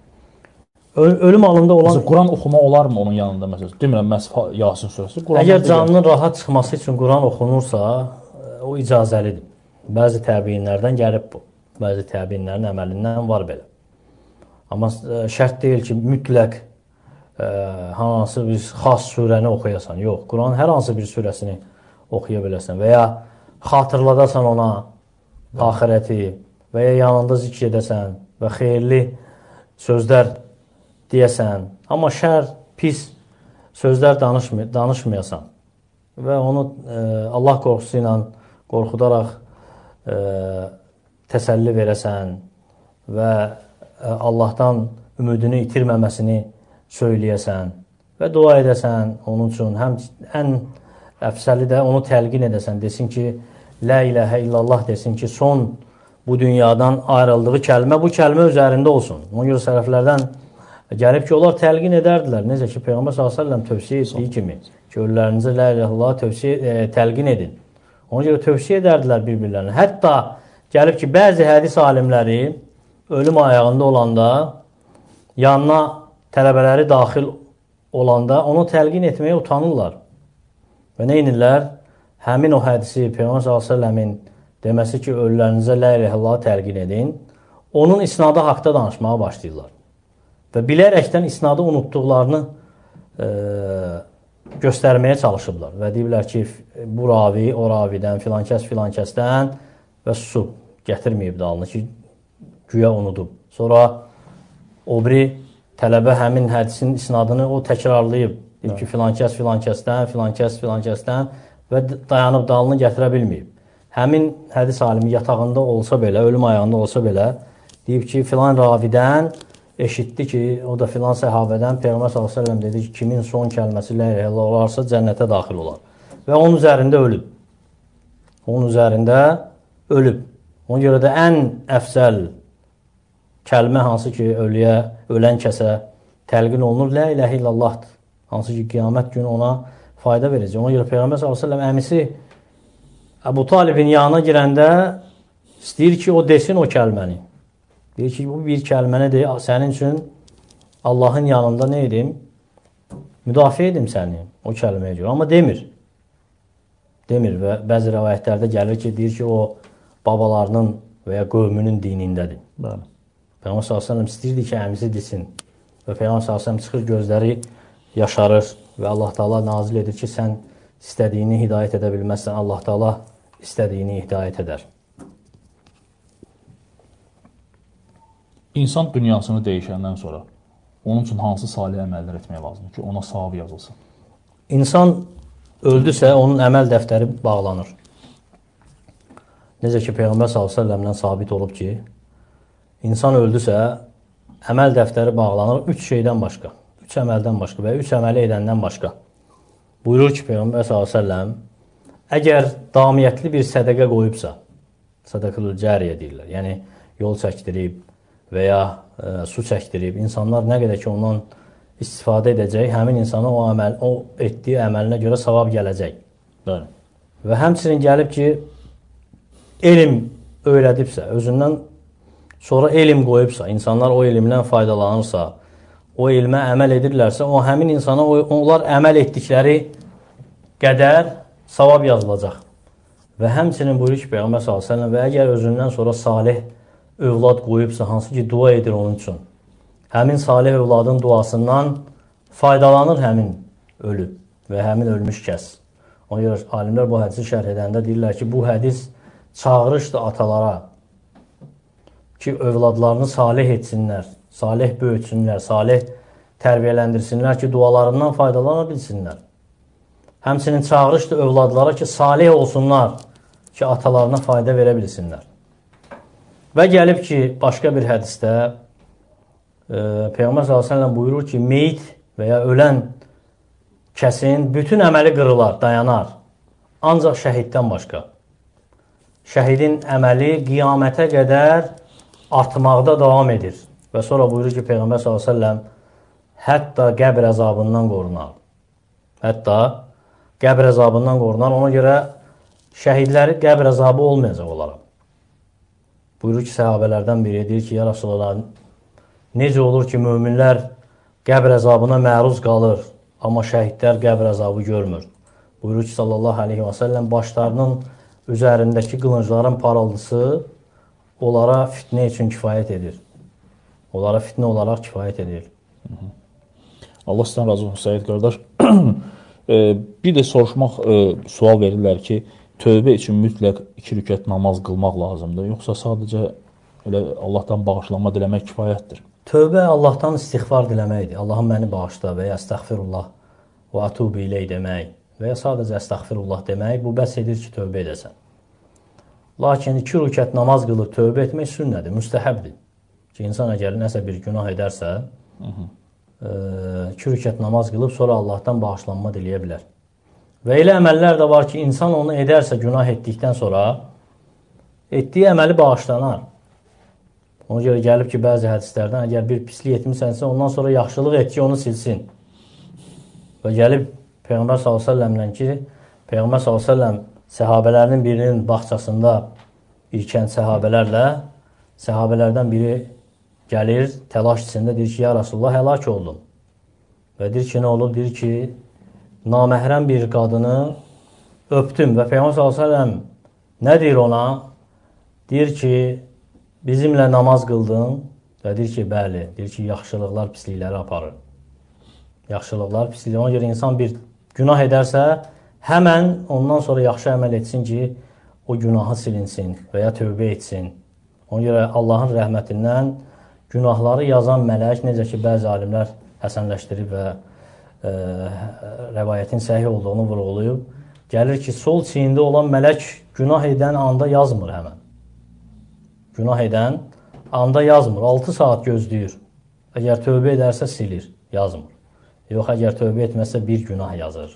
Ölüm anında olan... Məsələn, Quran oxuma olarmı onun yanında? Məsələn, demirəm, məhz Yasin surəsi. Əgər canının rahat çıxması üçün Quran oxunursa, o icazəlidir. Bəzi təbiinlərdən gəlib bu. Bəzi təbiinlərin əməlindən var belə. Amma şərt deyil ki, mütləq ə, hansı bir xas surəni oxuyasan. Yox, Quran hər hansı bir surəsini oxuya bilərsən və ya xatırladasan ona axirəti və ya yanında zikr edəsən və xeyirli sözlər deyəsən, amma şər, pis sözlər danışmay danışmayasan və onu e, Allah qorxusu ilə qorxudaraq e, təsəlli verəsən və e, Allahdan ümidini itirməməsini söyləyəsən və dua edəsən onun üçün, həm ən əfsəli də onu təlqin edəsən, desin ki, la ilahə illallah desin ki, son bu dünyadan ayrıldığı kəlmə bu kəlmə üzərində olsun. Ona görə sələflərdən gəlib ki, onlar təlqin edərdilər. Necə ki, Peyğəmbər sallallahu əleyhi və səlləm tövsiyə etdiyi kimi ki, ölülərinizə la ilahə illallah tövsiyə e, təlqin edin. Ona görə tövsiyə edərdilər bir-birlərinə. Hətta gəlib ki, bəzi hədis alimləri ölüm ayağında olanda yanına tələbələri daxil olanda onu təlqin etməyə utanırlar. Və nə edirlər? Həmin o hədisi Peyğəmbər sallallahu əleyhi və səlləmin deməsi ki, ölülərinizə la ilahə illallah təlqin edin, onun isnadı haqda danışmağa başlayırlar. Və bilərəkdən isnadı unutduqlarını e, göstərməyə çalışıblar. Və deyiblər ki, bu ravi, o ravidən, filan kəs, filan kəsdən və susub, gətirməyib dalını ki, güya unudub. Sonra o biri tələbə həmin hədisin isnadını o təkrarlayıb. Deyir ki, filan kəs, filan kəsdən, filan kəs, filan kəsdən və dayanıb dalını gətirə bilməyib. Həmin hədis alimi yatağında olsa belə, ölüm ayağında olsa belə, deyib ki, filan ravidən eşitdi ki, o da filan səhabədən Peyğəmbər sallallahu əleyhi və səlləm dedi ki, kimin son kəlməsi la ilahe illallah olarsa cənnətə daxil olar. Və onun üzərində ölüb. Onun üzərində ölüb. Ona görə də ən əfsəl kəlmə hansı ki, ölüyə, ölən kəsə təlqin olunur, la ilahe illallahdır. Hansı ki, qiyamət günü ona fayda verəcək. Ona görə Peyğəmbər sallallahu əleyhi və səlləm əmisi Əbu Talibin yanına girəndə istəyir ki, o desin o kəlməni. Deyir ki, bu bir kəlməni deyir, sənin üçün Allahın yanında nə edim? Müdafiə edim səni o kəlməyə görə. Amma demir. Demir və bəzi rəvayətlərdə gəlir ki, deyir ki, o babalarının və ya qövmünün dinindədir. Bəli. Peyğəmbər sallallahu əleyhi və səlləm istəyirdi ki, əmisi desin. Və Peyğəmbər sallallahu əleyhi və səlləm çıxır, gözləri yaşarır və Allah Taala nazil edir ki, sən istədiyini hidayət edə bilməzsən, Allah Taala istədiyini hidayət edər. İnsan dünyasını dəyişəndən sonra onun üçün hansı salih əməllər etmək lazımdır ki, ona savab yazılsın? İnsan öldüsə, onun əməl dəftəri bağlanır. Necə ki, Peyğəmbər sallallahu əleyhi və səlləmdən sabit olub ki, insan öldüsə, əməl dəftəri bağlanır üç şeydən başqa, üç əməldən başqa və üç əməli edəndən başqa. Buyurur ki, Peyğəmbər sallallahu əleyhi və səlləm, əgər damiyyətli bir sədəqə qoyubsa, sədəqəl cəriyə deyirlər, yəni yol çəkdirib və ya e, su çəkdirib, insanlar nə qədər ki, ondan istifadə edəcək, həmin insana o, əməl, o etdiyi əməlinə görə savab gələcək. Bəli. Və həmçinin gəlib ki, elm öyrədibsə, özündən sonra elm qoyubsa, insanlar o elmdən faydalanırsa, o elmə əməl edirlərsə, o həmin insana o, onlar əməl etdikləri qədər savab yazılacaq. Və həmçinin buyurur ki, Peyğəmbər sallallahu əleyhi və səlləm, və əgər özündən sonra salih övlad qoyubsa, hansı ki, dua edir onun üçün, həmin salih övladın duasından faydalanır həmin ölü və həmin ölmüş kəs. Ona görə alimlər bu hədisi şərh edəndə deyirlər ki, bu hədis çağırışdır atalara ki, övladlarını salih etsinlər, salih böyütsünlər, salih tərbiyələndirsinlər ki, dualarından faydalana bilsinlər. Həmçinin çağırışdır övladlara ki, salih olsunlar ki, atalarına fayda verə bilsinlər. Və gəlib ki, başqa bir hədisdə e, Peyğəmbər sallallahu əleyhi və səlləm buyurur ki, meyit və ya ölən kəsin bütün əməli qırılar, dayanar. Ancaq şəhiddən başqa. Şəhidin əməli qiyamətə qədər artmaqda davam edir. Və sonra buyurur ki, Peyğəmbər sallallahu əleyhi və səlləm hətta qəbr əzabından qorunar. Hətta qəbr əzabından qorunar. Ona görə şəhidləri qəbr əzabı olmayacaq onlara. Buyurur ki, səhabələrdən biri deyir ki, ya Rasulullah, necə olur ki, möminlər qəbr əzabına məruz qalır, amma şəhidlər qəbr əzabı görmür. Buyurur ki, sallallahu aleyhi və səlləm, başlarının üzərindəki qılıncların parıldısı onlara fitnə üçün kifayət edir. Onlara fitnə olaraq kifayət edir. Allah sizdən razı olsun, Səid qardaş. Bir də soruşmaq, sual verirlər ki, tövbə üçün mütləq iki rükət namaz qılmaq lazımdır, yoxsa sadəcə elə Allahdan bağışlanma diləmək kifayətdir? Tövbə Allahdan istiğfar diləməkdir. Allahım məni bağışla və ya əstəğfirullah və atubu ileyh demək və ya sadəcə əstəğfirullah demək, bu bəs edir ki, tövbə edəsən. Lakin iki rükət namaz qılıb tövbə etmək sünnədir, müstəhəbdir. Ki, insan əgər nəsə bir günah edərsə, Hı -hı. E, iki rükət namaz qılıb sonra Allahdan bağışlanma diləyə bilər. Və elə əməllər də var ki, insan onu edərsə günah etdikdən sonra etdiyi əməli bağışlanar. Ona görə gəlib ki, bəzi hədislərdən əgər bir pislik etmisənsə, ondan sonra yaxşılıq et ki, onu silsin. Və gəlib Peyğəmbər sallallahu əleyhi və səlləmlə ki, Peyğəmbər sallallahu əleyhi və səlləm səhabələrinin birinin bağçasında ikən səhabələrlə, səhabələrdən biri gəlir, təlaş içində, deyir ki, ya Rasulullah, həlak oldum. Və deyir ki, nə olub? Deyir ki, naməhrəm bir qadını öpdüm və Peyğəmbər sallallahu əleyhi və səlləm nə deyir ona? Deyir ki, bizimlə namaz qıldın və deyir ki, bəli, deyir ki, yaxşılıqlar pislikləri aparır. Yaxşılıqlar pislikləri. Ona görə insan bir günah edərsə, həmən ondan sonra yaxşı əməl etsin ki, o günahı silinsin və ya tövbə etsin. Ona görə Allahın rəhmətindən günahları yazan mələk, necə ki, bəzi alimlər həsənləşdirib və ə, rəvayətin səhih olduğunu vurğulayıb, gəlir ki, sol çiyində olan mələk günah edən anda yazmır həmən. Günah edən anda yazmır. altı saat gözləyir. Əgər tövbə edərsə silir, yazmır. Yox, əgər tövbə etməsə bir günah yazır.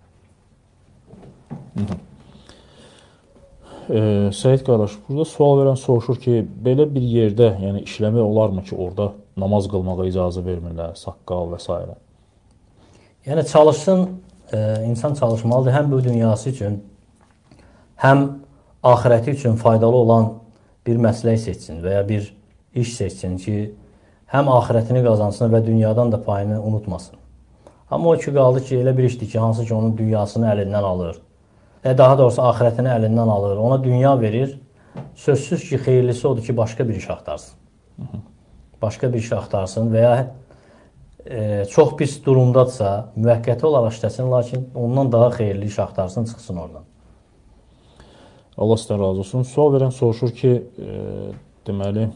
E, Səid qardaş, burada sual verən soruşur ki, belə bir yerdə, yəni işləmək olarmı ki, orada namaz qılmağa icazə vermirlər, saqqal və s. Yəni çalışsın, e, insan çalışmalıdır həm bu dünyası üçün, həm axirəti üçün faydalı olan bir məslək seçsin və ya bir iş seçsin ki, həm axirətini qazansın və dünyadan da payını unutmasın. Amma o ki, qaldı ki, elə bir işdir ki, hansı ki, onun dünyasını əlindən alır, və daha doğrusu axirətini əlindən alır, ona dünya verir, sözsüz ki, xeyirlisi odur ki, başqa bir iş axtarsın. Başqa bir iş axtarsın və ya e, çox pis durumdadsa, müvəqqəti olaraq işləsin, lakin ondan daha xeyirli iş axtarsın, çıxsın oradan. Allah sizdən razı olsun. Sual verən soruşur ki, e, deməli,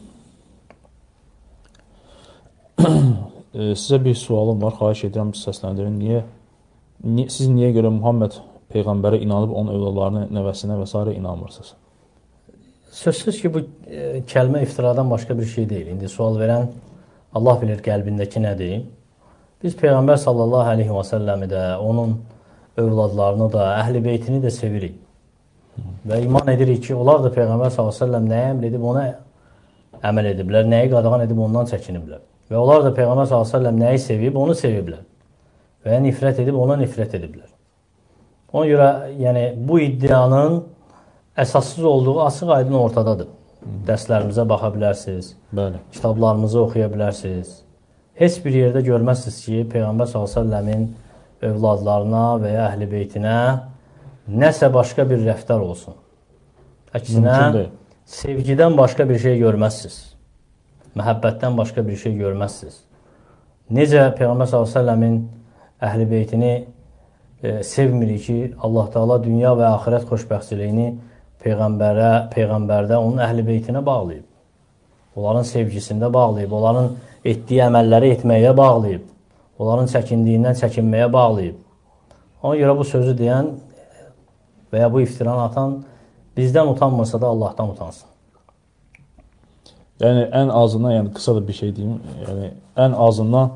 sizə bir sualım var, xahiş edirəm, səsləndirin. Niyə, niyə, siz niyə görə Muhammed Peyğəmbərə inanıb, onun övladlarına, nəvəsinə və s. inanmırsınız? Sözsüz ki, bu e, kəlmə iftiradan başqa bir şey deyil. İndi sual verən Allah bilir qəlbindəki nədir. Biz Peyğəmbər sallallahu aleyhi və səlləmi də, onun övladlarını da, əhl-i beytini də sevirik. Və iman edirik ki, onlar da Peyğəmbər sallallahu aleyhi və səlləm nəyə əmr edib, ona əməl ediblər, nəyi qadağan edib, ondan çəkiniblər. Və onlar da Peyğəmbər sallallahu əleyhi və səlləm nəyi sevib, onu seviblər. Və nifrət edib, ona nifrət ediblər. Ona görə, yəni, bu iddianın əsassız olduğu açıq aydın ortadadır. Dərslərimizə baxa bilərsiniz, Bəli. kitablarımızı oxuya bilərsiniz. Heç bir yerdə görməzsiniz ki, Peyğəmbər sallallahu əleyhi və səlləmin övladlarına və ya əhl-i beytinə nəsə başqa bir rəftar olsun. Əksinə, sevgidən başqa bir şey görməzsiniz. Məhəbbətdən başqa bir şey görməzsiniz. Necə Peyğəmbər sallallahu əleyhi və səlləmin əhl-i beytini e, sevmirik ki, Allah Teala dünya və axirət xoşbəxtçiliyini Peyğəmbərə, Peyğəmbərdə onun əhl-i beytinə bağlayıb. Onların sevgisində bağlayıb, onların etdiyi əməlləri etməyə bağlayıb, onların çəkindiyindən çəkinməyə bağlayıb. Ona görə bu sözü deyən və ya bu iftiranı atan bizdən utanmasa da Allahdan utansın. Yəni, ən azından, yəni qısa da bir şey deyim, yəni ən azından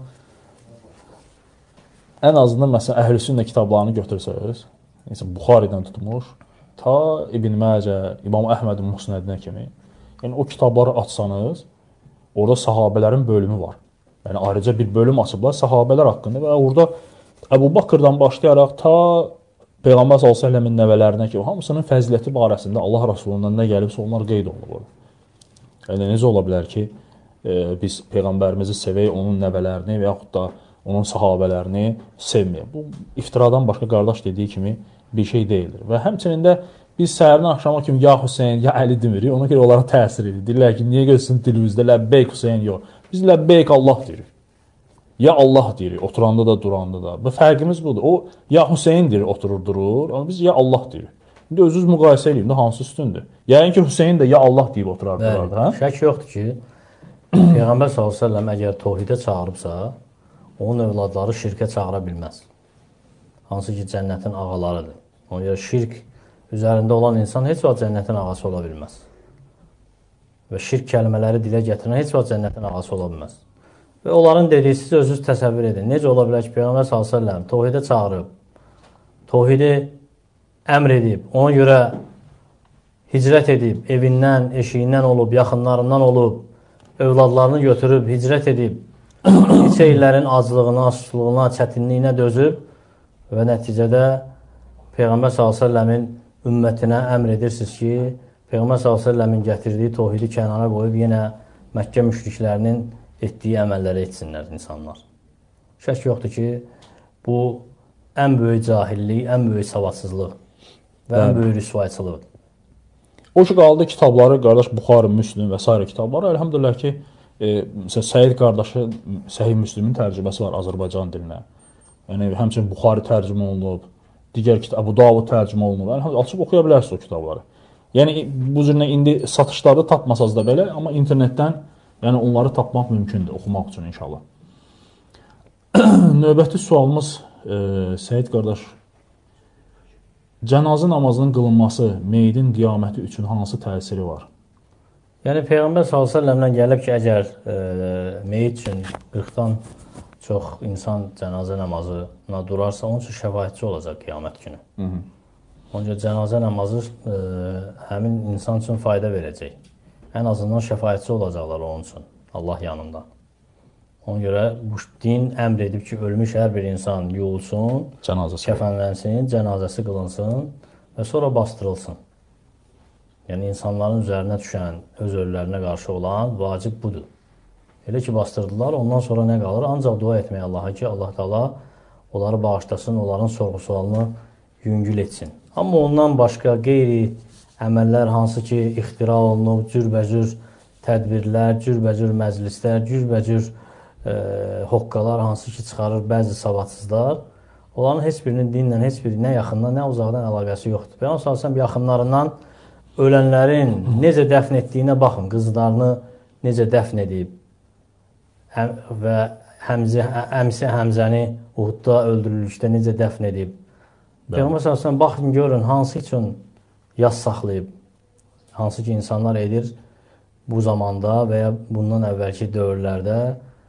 ən azından məsələn Əhl-i-Sünnə kitablarını götürsəz, yəni Buxaridən tutmuş, ta İbn Məcə, İmam Əhmədin Musnədinə kimi, yəni o kitabları açsanız, orada sahabələrin bölümü var. Yəni ayrıca bir bölüm açıblar sahabələr haqqında və orada Əbu Bakırdan başlayaraq ta Peyğəmbər sallallahu əleyhi və səlləmin nəvələrinə ki, hamısının fəziləti barəsində Allah Rasulundan nə gəlibsə onlar qeyd olunur. Yəni necə ola bilər ki, e, biz Peyğəmbərimizi sevək, onun nəvələrini və yaxud da onun sahabələrini sevməyək. Bu iftiradan başqa qardaş dediyi kimi bir şey deyildir. Və həmçinin də biz səhərdən axşama kimi ya Hüseyin, ya Əli demirik. Ona görə onlara təsir edir. Deyirlər ki, niyə gəlsin dilimizdə ləbbeyk Hüseyin yox. Biz ləbbeyk Allah deyirik. Ya Allah deyirik, oturanda da, duranda da. Bu fərqimiz budur. O ya Hüseyin deyir, oturur, durur. Amma biz ya Allah deyirik. İndi özünüz müqayisə edin də hansı üstündür. Yəni ki, Hüseyin də ya Allah deyib oturar, durardı. Hə? Şək yoxdur ki, Peyğəmbər sallallahu əleyhi və səlləm əgər təvhidə çağırıbsa, onun övladları şirkə çağıra bilməz. Hansı ki, cənnətin ağalarıdır. Ona görə şirk üzərində olan insan heç vaxt cənnətin ağası ola bilməz. Və şirk kəlmələri dilə gətirən heç vaxt cənnətin ağası ola bilməz. Və onların dediyi siz özünüz təsəvvür edin. Necə ola bilər ki, Peyğəmbər sallallahu əleyhi və səlləm təvhidə çağırıb, təvhidi əmr edib, ona görə hicrət edib, evindən, eşiyindən olub, yaxınlarından olub, övladlarını götürüb, hicrət edib, neçə illərin aclığına, susluğuna, çətinliyinə dözüb və nəticədə Peyğəmbər sallallahu əleyhi və səlləmin ümmətinə əmr edirsiniz ki, Peyğəmbər sallallahu əleyhi və səlləmin gətirdiyi təvhidi kənara qoyub yenə Məkkə müşriklərinin etdiyi əməlləri etsinlər insanlar. Şək yoxdur ki, bu ən böyük cahillik, ən böyük savadsızlıq və ən böyük rüsvayçılıq. O ki, qaldı kitabları, qardaş Buxari, Müslim və s. kitabları, əlhamdülillah ki, e, məsələn, Səid qardaşı Səhih Müslimin tərcüməsi var Azərbaycan dilinə. Yəni, həmçinin Buxari tərcümə olunub, digər kitab, Əbu Davud tərcümə olunub. Əlhamdülillah, açıb oxuya bilərsiniz o kitabları. Yəni, bu cürlə indi satışlarda tapmasaz da belə, amma internetdən Yəni, onları tapmaq mümkündür, oxumaq üçün inşallah. Növbəti sualımız, e, Səyid qardaş, cənazə namazının qılınması meyidin qiyaməti üçün hansı təsiri var? Yəni, Peyğəmbər sallallahu əleyhi və səlləmdən gəlib ki, əgər e, meyit üçün qırxdan çox insan cənazə namazına durarsa, onun üçün şəfaətçi olacaq qiyamət günü. Hı -hı. Onun üçün cənazə namazı e, həmin insan üçün fayda verəcək. Ən azından şəfaətçi olacaqlar onun üçün, Allah yanında. Ona görə bu din əmr edib ki, ölmüş hər bir insan yuyulsun, kəfənlənsin, cənazəsi qılınsın və sonra bastırılsın. Yəni, insanların üzərinə düşən, öz ölülərinə qarşı olan vacib budur. Elə ki, bastırdılar, ondan sonra nə qalır? Ancaq dua etmək Allaha ki, Allah Taala onları bağışlasın, onların sorğu-sualını yüngül etsin. Amma ondan başqa qeyri əməllər, hansı ki, ixtira olunub, cürbəcür tədbirlər, cürbəcür məclislər, cürbəcür e, hoqqalar, hansı ki, çıxarır bəzi savadsızlar, onların heç birinin dinlə, heç biri nə yaxından, nə uzaqdan əlaqəsi yoxdur. Peyğəmbər sallallahu əleyhi və səlləm yaxınlarından ölənlərin necə dəfn etdiyinə baxın, qızlarını necə dəfn edib həm, və həmzi, əmsi Həmzəni Uhudda öldürülüşdə necə dəfn edib. Peyğəmbər sallallahu əleyhi və səlləm baxın, görün, hansı üçün yas saxlayıb, hansı ki, insanlar edir bu zamanda və ya bundan əvvəlki dövrlərdə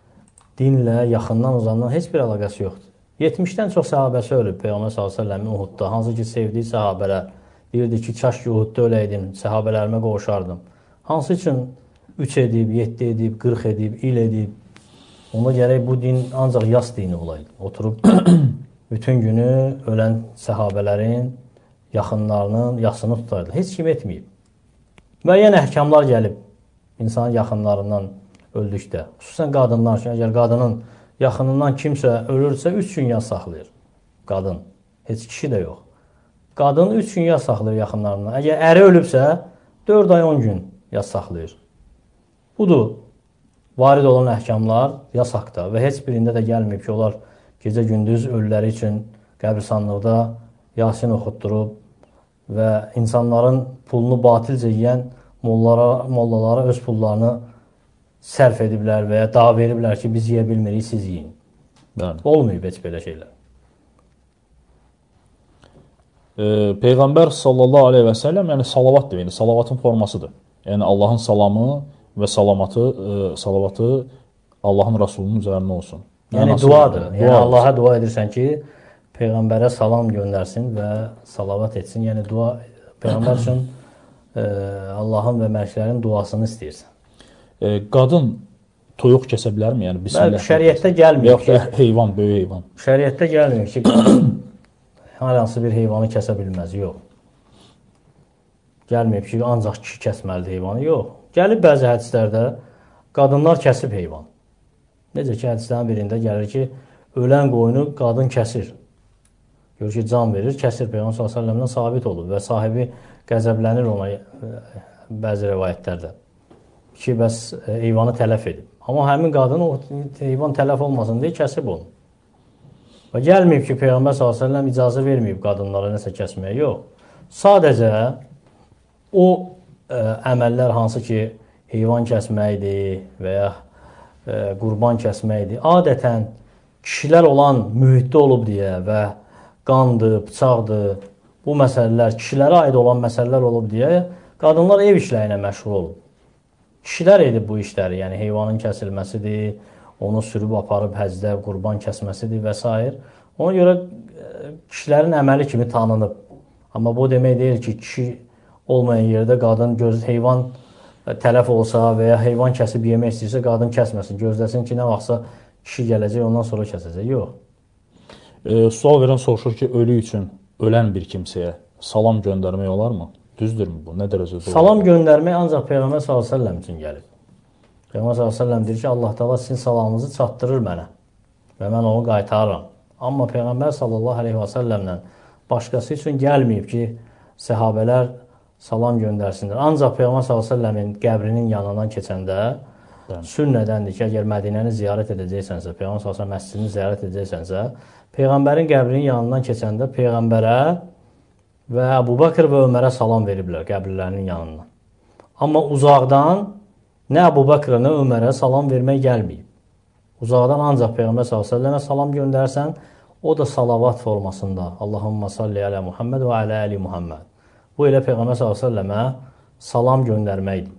dinlə, yaxından, uzandan heç bir əlaqəsi yoxdur. yetmişdən çox səhabəsi ölüb Peyğəmbər sallallahu əleyhi və səlləmin Uhudda, hansı ki, sevdiyi səhabələr deyirdi ki, kaş ki, Uhudda öləydim, səhabələrimə qovuşardım. Hansı üçün üç edib, yeddi edib, qırx edib, il edib, ona gərək bu din ancaq yas dini olaydı. Oturub bütün günü ölən səhabələrin yaxınlarının yasını tutardı. Heç kim etməyib. Müəyyən əhkamlar gəlib insanın yaxınlarından öldükdə. Xüsusən qadınlar üçün, əgər qadının yaxınından kimsə ölürsə, üç gün yas saxlayır. Qadın. Heç kişi də yox. Qadın üç gün yas saxlayır yaxınlarından. Əgər əri ölübsə, dörd ay on gün yas saxlayır. Budur. Varid olan əhkamlar yas haqda və heç birində də gəlməyib ki, onlar gecə-gündüz ölüləri üçün qəbristanlıqda Yasin oxutdurub və insanların pulunu batilcə yiyən mollalara, mollalara öz pullarını sərf ediblər və ya daha veriblər ki, biz yiyə bilmirik, siz yiyin. Bəli. Olmayıb heç belə şeylər. E, Peyğəmbər sallallahu aleyhi və səlləm, yəni salavat deməkdir, salavatın formasıdır. Yəni Allahın salamı və salamatı, e, salavatı Allahın Rasulunun üzərinə olsun. Yəni Mənası, duadır. Yəni dua Allaha dua edirsən ki, Peyğəmbərə salam göndərsin və salavat etsin. Yəni dua Peyğəmbər üçün e, Allahın və mələklərin duasını istəyirsən. E, qadın toyuq kəsə bilərmi? Yəni Bəli, şəriətdə gəlmir ki, heyvan, böyük heyvan. Şəriətdə gəlmir ki, qadın hər hansı bir heyvanı kəsə bilməz. Yox. Gəlməyib ki, ancaq kişi kəsməlidir heyvanı. Yox. Gəlib bəzi hədislərdə qadınlar kəsib heyvan. Necə ki, hədislərin birində gəlir ki, ölən qoyunu qadın kəsir. Görür ki, can verir, kəsir. Peyğəmbər sallallahu əleyhi və səlləmdən sabit olur və sahibi qəzəblənir ona bəzi rəvayətlərdə ki, bəs heyvanı tələf edib. Amma həmin qadın o heyvan tələf olmasın deyə kəsib onu. Və gəlməyib ki, Peyğəmbər sallallahu əleyhi və səlləm icazə verməyib qadınlara nəsə kəsməyə. Yox. Sadəcə o ə, əməllər hansı ki, heyvan kəsməkdir və ya ə, qurban kəsməkdir, adətən kişilər olan mühitdə olub deyə və qandır, bıçaqdır, bu məsələlər, kişilərə aid olan məsələlər olub deyə qadınlar ev işləyinə məşğul olub. Kişilər edib bu işləri, yəni heyvanın kəsilməsidir, onu sürüb aparıb həcdə qurban kəsməsidir və s. Ona görə kişilərin əməli kimi tanınıb. Amma bu demək deyil ki, kişi olmayan yerdə qadın göz, heyvan tələf olsa və ya heyvan kəsib yemək istəyirsə, qadın kəsməsin, gözləsin ki, nə vaxtsa kişi gələcək, ondan sonra kəsəcək. Yox. E, sual verən soruşur ki, ölü üçün ölən bir kimsəyə salam göndərmək olarmı? Düzdürmü bu? Nə dərəcədə olur? Salam göndərmək ancaq Peyğəmbər sallallahu əleyhi və səlləm üçün gəlib. Peyğəmbər sallallahu əleyhi və səlləm deyir ki, Allah Taala sizin salamınızı çatdırır mənə və mən onu qaytarıram. Amma Peyğəmbər sallallahu əleyhi və səlləmlə başqası üçün gəlməyib ki, səhabələr salam göndərsinlər. Ancaq Peyğəmbər sallallahu əleyhi və səlləmin qəbrinin yanından keçəndə sünnədəndir ki, əgər Mədinəni ziyarət edəcəksənsə, Peyğəmbər sallallahu əleyhi və səlləm məscidini ziyarət edəcəksənsə, Peyğəmbərin qəbrinin yanından keçəndə Peyğəmbərə və Əbu Bakır və Ömərə salam veriblər qəbirlərinin yanından. Amma uzaqdan nə Əbu Bəkrə, nə Ömərə salam vermək gəlməyib. Uzaqdan ancaq Peyğəmbər sallallahu əleyhi və səlləmə salam göndərsən, o da salavat formasında. Allahumma salli alə Muhammed və alə ali Muhammed. Bu elə Peyğəmbər sallallahu əleyhi və səlləmə salam göndərməkdir.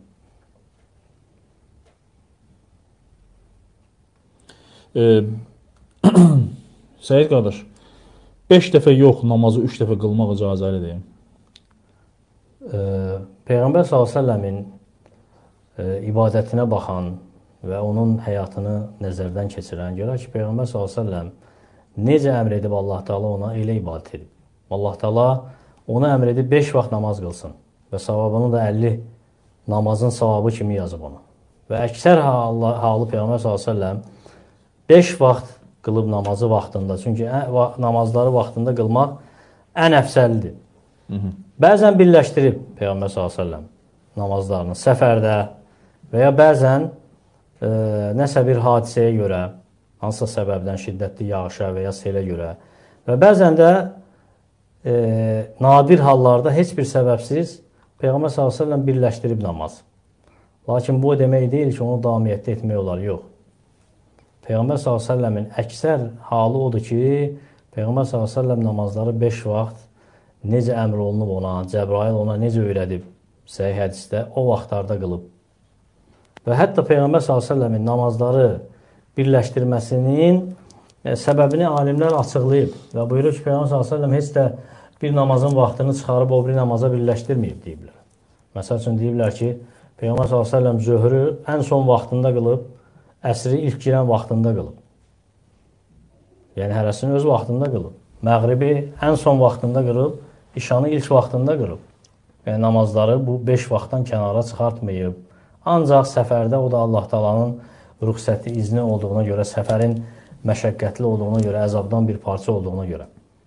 E, Səid qardaş, beş dəfə yox, namazı üç dəfə qılmaq icazəlidir. E, Peyğəmbər sallallahu əleyhi və səlləmin e, ibadətinə baxan və onun həyatını nəzərdən keçirən görək ki, Peyğəmbər sallallahu əleyhi və səlləm necə əmr edib Allah Taala ona elə ibadət edib. Allah Taala ona əmr edib beş vaxt namaz qılsın və savabını da əlli namazın savabı kimi yazıb ona. Və əksər halı, halı Peyğəmbər sallallahu əleyhi və səlləm beş vaxt qılıb namazı vaxtında. Çünki namazları vaxtında qılmaq ən əfsəlidir. Hı -hı. Bəzən birləşdirib Peyğəmbər sallallahu əleyhi və səlləm namazlarını səfərdə və ya bəzən e, nəsə bir hadisəyə görə, hansısa səbəbdən şiddətli yağışa və ya selə görə və bəzən də e, nadir hallarda heç bir səbəbsiz Peyğəmbər sallallahu əleyhi və səlləm birləşdirib namaz. Lakin bu demək deyil ki, onu davamiyyətdə etmək olar, yox. Peyğəmbər sallallahu əleyhi və səlləmin əksər halı odur ki, Peyğəmbər sallallahu əleyhi və səlləm namazları beş vaxt necə əmr olunub ona, Cəbrail ona necə öyrədib səhih hədisdə, o vaxtlarda qılıb. Və hətta Peyğəmbər sallallahu əleyhi və səlləmin namazları birləşdirməsinin e, səbəbini alimlər açıqlayıb və buyurur ki, Peyğəmbər sallallahu əleyhi və səlləm heç də bir namazın vaxtını çıxarıb o bir namaza birləşdirməyib deyiblər. Məsəl üçün deyiblər ki, Peyğəmbər sallallahu əleyhi və səlləm zöhrü ən son vaxtında qılıb, əsri ilk girən vaxtında qılıb. Yəni hərəsini öz vaxtında qılıb. Məğribi ən son vaxtında qılıb, işanı ilk vaxtında qılıb. Yəni namazları bu beş vaxtdan kənara çıxartmayıb. Ancaq səfərdə o da Allah Taalanın rüxsəti, izni olduğuna görə, səfərin məşəqqətli olduğuna görə, əzabdan bir parça olduğuna görə.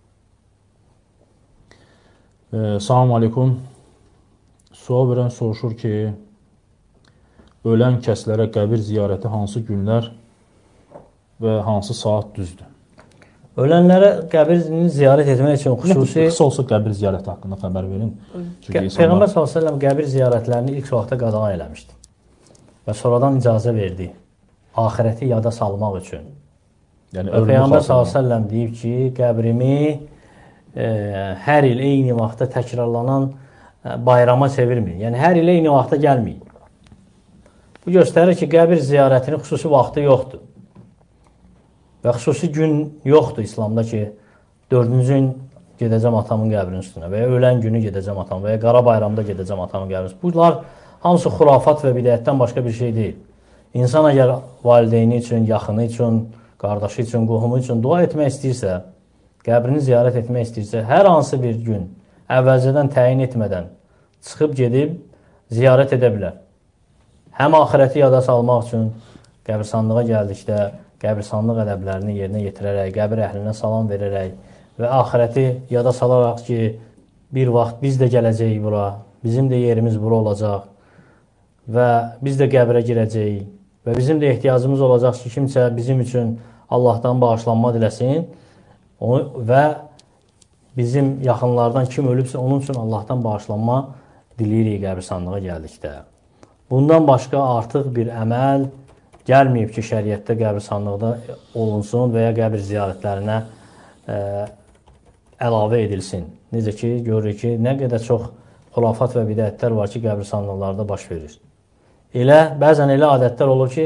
E, Salam aleykum. Sual verən soruşur ki, ölən kəslərə qəbir ziyarəti hansı günlər və hansı saat düzdür? Ölənlərə qəbirini ziyarət etmək üçün xüsusi... Qısa olsa qəbir ziyarəti haqqında xəbər verin. Peyğəmbər sallallahu əleyhi və səlləm qəbir ziyarətlərini ilk vaxtda qadağan eləmişdi və sonradan icazə verdi axirəti yada salmaq üçün. Yəni, Peyğəmbər sallallahu əleyhi və səlləm deyib ki, qəbrimi e, hər il eyni vaxtda təkrarlanan e, bayrama çevirməyin. Yəni, hər il eyni vaxtda gəlməyin. Bu göstərir ki, qəbir ziyarətinin xüsusi vaxtı yoxdur. Və xüsusi gün yoxdur İslamda ki, dördüncü gün gedəcəm atamın qəbrinin üstünə və ya ölən günü gedəcəm atamın və ya qara bayramda gedəcəm atamın qəbrinin üstünə. Bunlar hamısı xurafat və bidətdən başqa bir şey deyil. İnsan əgər valideyni üçün, yaxını üçün, qardaşı üçün, qohumu üçün dua etmək istəyirsə, qəbrini ziyarət etmək istəyirsə, hər hansı bir gün əvvəlcədən təyin etmədən çıxıb gedib ziyarət edə bilər. Həm axirəti yada salmaq üçün qəbirstanlığa gəldikdə qəbirstanlıq ədəblərini yerinə yetirərək, qəbir əhlinə salam verərək və axirəti yada salaraq ki, bir vaxt biz də gələcəyik bura, bizim də yerimiz bura olacaq və biz də qəbrə girəcəyik və bizim də ehtiyacımız olacaq ki, kimsə bizim üçün Allahdan bağışlanma diləsin və bizim yaxınlardan kim ölübsə, onun üçün Allahdan bağışlanma diləyirik qəbirstanlığa gəldikdə. Bundan başqa artıq bir əməl gəlməyib ki, şəriətdə qəbirstanlıqda olunsun və ya qəbir ziyarətlərinə ə, əlavə edilsin. Necə ki, görürük ki, nə qədər çox xurafat və bidətlər var ki, qəbirstanlıqlarda baş verir. Elə, bəzən elə adətlər olur ki,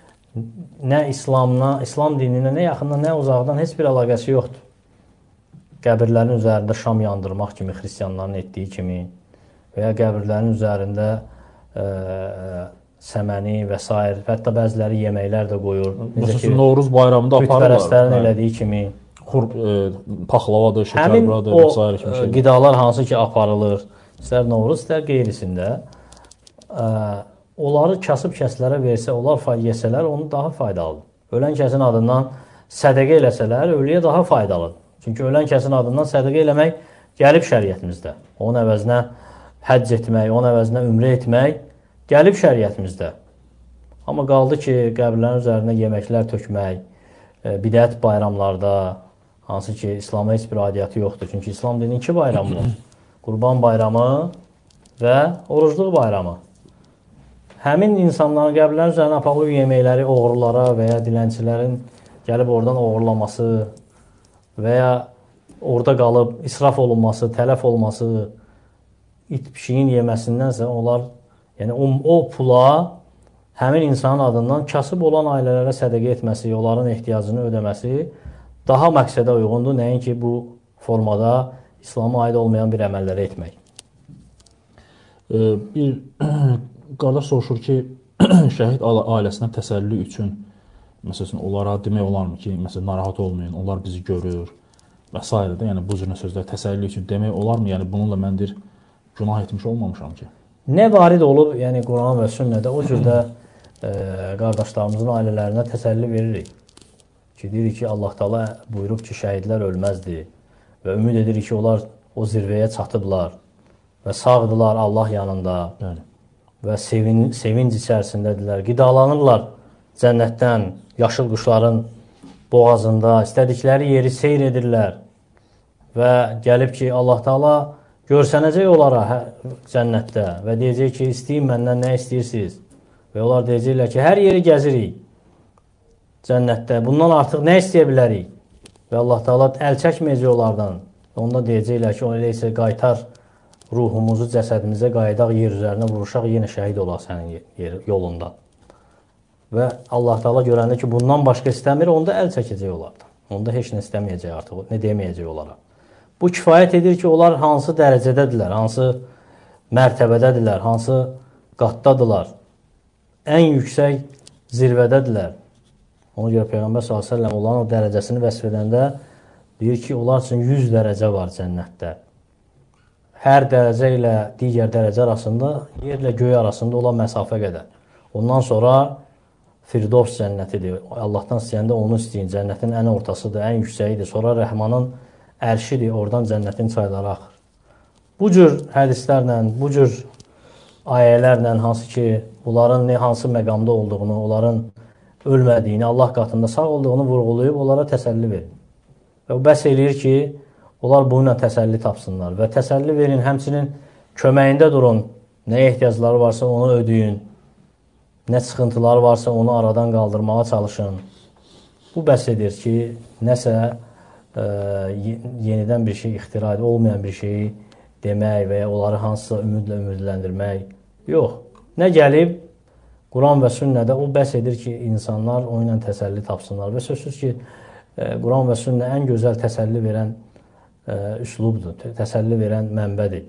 nə İslamla, İslam dininə, nə yaxından, nə uzaqdan heç bir əlaqəsi yoxdur. Qəbirlərin üzərində şam yandırmaq kimi, xristiyanların etdiyi kimi və ya qəbirlərin üzərində ə, səməni və s. Hətta bəziləri yeməklər də qoyur. Xüsusi Novruz bayramında aparırlar. Bütpərəstlərin elədiyi kimi. Xur, e, paxlavadır, şəkərbradır və s. kimi şey. Qidalar hansı ki aparılır, istər Novruz, istər qeyrisində, ə, onları kasıb kəslərə versə, onlar yesələr, onu daha faydalıdır. Ölən kəsin adından sədəqə eləsələr, ölüyə daha faydalıdır. Çünki ölən kəsin adından sədəqə eləmək gəlib şəriətimizdə. Onun əvəzinə həcc etmək, onun əvəzinə ümrə etmək gəlib şəriətimizdə. Amma qaldı ki, qəbirlərin üzərinə yeməklər tökmək, bidət bayramlarda, hansı ki, İslam'a heç bir adiyyatı yoxdur. Çünki İslam dinin iki bayramı var. Qurban bayramı və orucluq bayramı. həmin insanların qəbirlərin üzərinə aparılıb yeməkləri oğrulara və ya dilənçilərin gəlib oradan oğurlaması və ya orada qalıb israf olunması, tələf olması, it pişiyin yeməsindənsə onlar, yəni o, o pula həmin insanın adından kasıb olan ailələrə sədəqə etməsi, onların ehtiyacını ödəməsi daha məqsədə uyğundur, nəinki bu formada İslama aid olmayan bir əməlləri etmək. Bir qardaş soruşur ki, şəhid ailəsinə təsəlli üçün, məsələn, onlara demək olarmı ki, məsələn, narahat olmayın, onlar bizi görür və s. də, yəni bu cür sözlər təsəlli üçün demək olarmı? Yəni bununla mən bir günah etmiş olmamışam ki. Nə varid olub, yəni Quran və sünnədə o cürdə e, qardaşlarımızın ailələrinə təsəlli veririk. Ki, deyirik ki, Allah Taala buyurub ki, şəhidlər ölməzdir və ümid edirik ki, onlar o zirvəyə çatıblar və sağdılar Allah yanında. Bəli. Və sevin, sevinc içərisindədirlər, qidalanırlar cənnətdən, yaşıl quşların boğazında, istədikləri yeri seyr edirlər və gəlib ki, Allah Taala görsənəcək onlara hə, cənnətdə və deyəcək ki, istəyin məndən nə istəyirsiniz? Və onlar deyəcəklər ki, hər yeri gəzirik cənnətdə, bundan artıq nə istəyə bilərik? Və Allah Taala əl çəkməyəcək onlardan. Onda deyəcəklər ki, o elə isə qaytar ruhumuzu cəsədimizə qayıdaq, yer üzərinə vuruşaq, yenə şəhid olaq sənin yolunda. Və Allah Taala görəndə ki, bundan başqa istəmir, onda əl çəkəcək onlardan. Onda heç nə istəməyəcək artıq, nə deməyəcək onlara. Bu kifayət edir ki, onlar hansı dərəcədədirlər, hansı mərtəbədədirlər, hansı qatdadılar, ən yüksək zirvədədirlər. Ona görə Peyğəmbər sallallahu əleyhi və səlləm onların o dərəcəsini vəsf edəndə deyir ki, onlar üçün yüz dərəcə var cənnətdə. Hər dərəcə ilə digər dərəcə arasında, yerlə göy arasında olan məsafə qədər. Ondan sonra Firdovs cənnətidir. Allahdan istəyəndə onu istəyin. Cənnətin ən ortasıdır, ən yüksəyidir. Sonra Rəhmanın ərşidir, oradan cənnətin çayları axır. Bu cür hədislərlə, bu cür ayələrlə, hansı ki, onların ne, hansı məqamda olduğunu, onların ölmədiyini, Allah qatında sağ olduğunu vurğulayıb, onlara təsəlli verin. Və o bəs eləyir ki, onlar bununla təsəlli tapsınlar və təsəlli verin, həmçinin köməyində durun, nə ehtiyacları varsa onu ödəyin, nə sıxıntıları varsa onu aradan qaldırmağa çalışın. Bu bəs edir ki, nəsə e, yenidən bir şey ixtira edir, olmayan bir şeyi demək və ya onları hansısa ümidlə ümidləndirmək. Yox, nə gəlib Quran və sünnədə o bəs edir ki, insanlar o ilə təsəlli tapsınlar və sözsüz ki, e, Quran və sünnə ən gözəl təsəlli verən e, üslubdur, təsəlli verən mənbədir.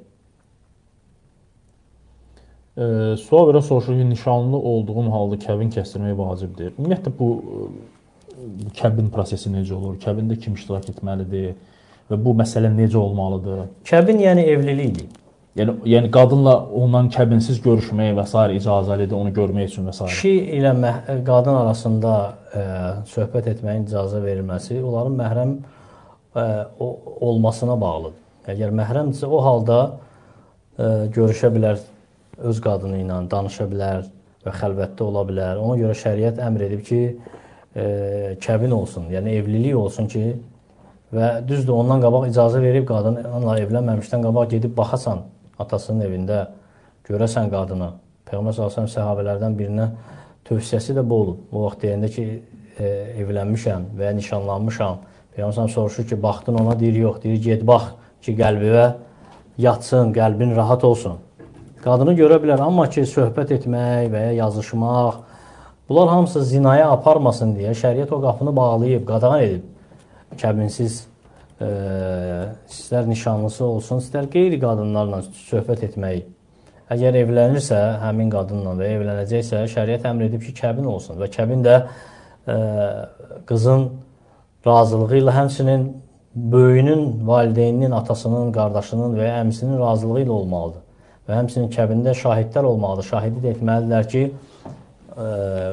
E, sual verə soruşur ki, nişanlı olduğum halda kəbin kəstirmək vacibdir. Ümumiyyətlə, bu, bu kəbin prosesi necə olur? Kəbində kim iştirak etməlidir və bu məsələ necə olmalıdır? Kəbin yəni evlilikdir. Yəni, yəni qadınla ondan kəbinsiz görüşməyə və s. icazəlidir, onu görmək üçün və s. Kişi ilə qadın arasında e, söhbət etməyin icazə verilməsi onların məhrəm e, o, olmasına bağlıdır. Əgər məhrəmdirsə, o halda e, görüşə bilər, öz qadını ilə danışa bilər və xəlvətdə ola bilər. Ona görə şəriət əmr edib ki, e, kəbin olsun, yəni evlilik olsun ki, və düzdür, ondan qabaq icazə verib qadınla evlənməmişdən qabaq gedib baxasan atasının evində, görəsən qadını. Peyğəmbər sallallahu əleyhi və səlləm səhabələrdən birinə tövsiyəsi də bu olub. O vaxt deyəndə ki, e, evlənmişəm və ya nişanlanmışam. Peyğəmbər sallallahu soruşur ki, baxdın ona, deyir, yox, deyir, get bax ki, qəlbivə yatsın, qəlbin rahat olsun. Qadını görə bilər, amma ki, söhbət etmək və ya yazışmaq, bunlar hamısı zinaya aparmasın deyə şəriət o qapını bağlayıb, qadağan edib. Kəbinsiz e, istər nişanlısı olsun, istər qeyri qadınlarla söhbət etmək. Əgər evlənirsə, həmin qadınla və evlənəcəksə, şəriət əmr edib ki, kəbin olsun və kəbin də e, qızın razılığı ilə, həmçinin böyüyünün, valideyninin, atasının, qardaşının və ya əmisinin razılığı ilə olmalıdır. Və həmçinin kəbində şahidlər olmalıdır. Şahidi də etməlidirlər ki, e,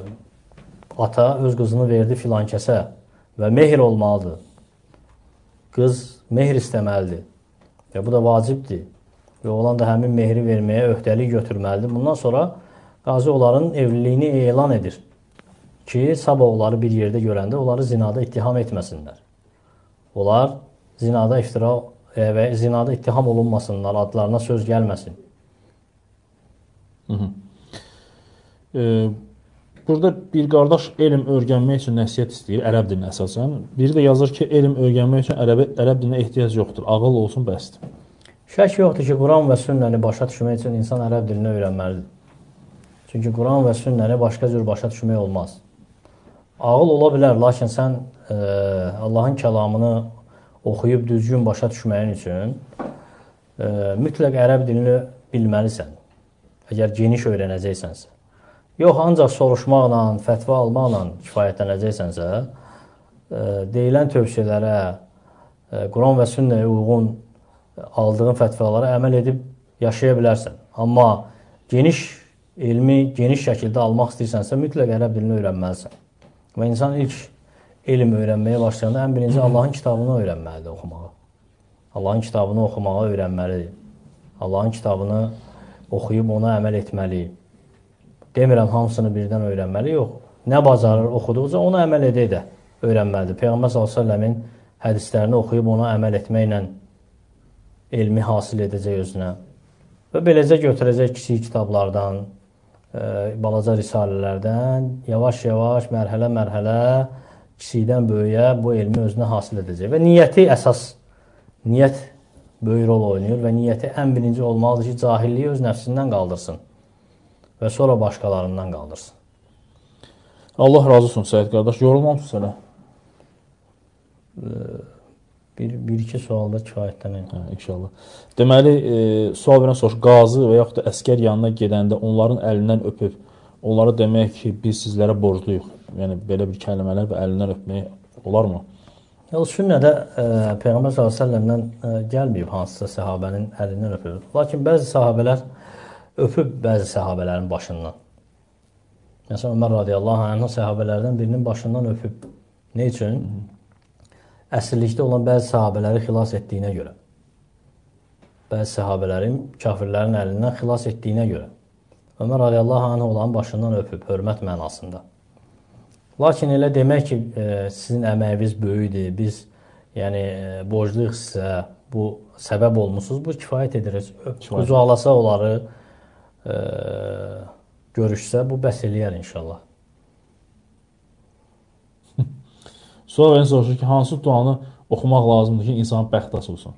ata öz qızını verdi filan kəsə və mehr olmalıdır. Qız mehr istəməlidir və bu da vacibdir və oğlan da həmin mehri verməyə öhdəlik götürməlidir. Bundan sonra qazi onların evliliyini elan edir ki, sabah onları bir yerdə görəndə onları zinada ittiham etməsinlər. Onlar zinada iftira və zinada ittiham olunmasınlar, adlarına söz gəlməsin. Hı -hı. E, burada bir qardaş elm öyrənmək üçün nəsihət istəyir, ərəb dilinə əsasən. Biri də yazır ki, elm öyrənmək üçün ərəb, ərəb dilinə ehtiyac yoxdur, ağıl olsun bəsdir. Şək yoxdur ki, Quran və sünnəni başa düşmək üçün insan ərəb dilini öyrənməlidir. Çünki Quran və sünnəni başqa cür başa düşmək olmaz. Ağıl ola bilər, lakin sən e, Allahın kəlamını oxuyub düzgün başa düşməyin üçün e, mütləq ərəb dilini bilməlisən, əgər geniş öyrənəcəksənsə. Yox, ancaq soruşmaqla, fətvə almaqla kifayətlənəcəksənsə, e, deyilən tövsiyələrə, e, Quran və sünnəyə uyğun aldığın fətvalara əməl edib yaşaya bilərsən. Amma geniş elmi, geniş şəkildə almaq istəyirsənsə, mütləq ərəb dilini öyrənməlisən. Və insan ilk elm öyrənməyə başlayanda ən birinci Allahın kitabını öyrənməlidir, oxumağa. Allahın kitabını oxumağa öyrənməlidir. Allahın kitabını oxuyub ona əməl etməli. Demirəm, hamısını birdən öyrənməli, yox. Nə bacarır oxuduqca ona əməl edə də öyrənməlidir. Peyğəmbər sallallahu əleyhi və səlləmin hədislərini oxuyub ona əməl etməklə elmi hasil edəcək özünə. Və beləcə götürəcək kiçik kitablardan, e, balaca risalələrdən, yavaş-yavaş, mərhələ-mərhələ, kiçikdən böyüyə bu elmi özünə hasil edəcək. Və niyyəti əsas, niyyət böyük rol oynayır və niyyəti ən birinci olmalıdır ki, cahilliyi öz nəfsindən qaldırsın və sonra başqalarından qaldırsın. Allah razı olsun Səid qardaş, yorulmamsın sənə? Bir, bir iki sualda kifayətlənək. Hə, inşallah. Deməli, e, sual verən soruş, qazı və yaxud da əskər yanına gedəndə onların əlindən öpüb, onlara demək ki, biz sizlərə borcluyuq. Yəni, belə bir kəlmələr və əlindən öpmək olarmı? Yalnız sünnədə e, Peyğəmbər sallallahu əleyhi və səlləmdən e, gəlməyib hansısa səhabənin əlindən öpür. Lakin bəzi səhabələr öpüb bəzi səhabələrin başından. Məsələn, Ömər radiyallahu anh səhabələrdən birinin başından öpüb. Ne üçün? Əsirlikdə olan bəzi səhabələri xilas etdiyinə görə. Bəzi səhabələrin kafirlərin əlindən xilas etdiyinə görə. Ömər radiyallahu anh olan başından öpüb, hörmət mənasında. Lakin elə demək ki, e, sizin əməyiniz böyükdür, biz yəni, e, borcluyuq sizə, bu səbəb olmuşsunuz, bu kifayət edir. Qucaqlasa onları, e, görüşsə, bu bəs eləyər inşallah. Sonra beni soruşur ki, hansı duanı oxumaq lazımdır ki, insanın bəxti açılsın?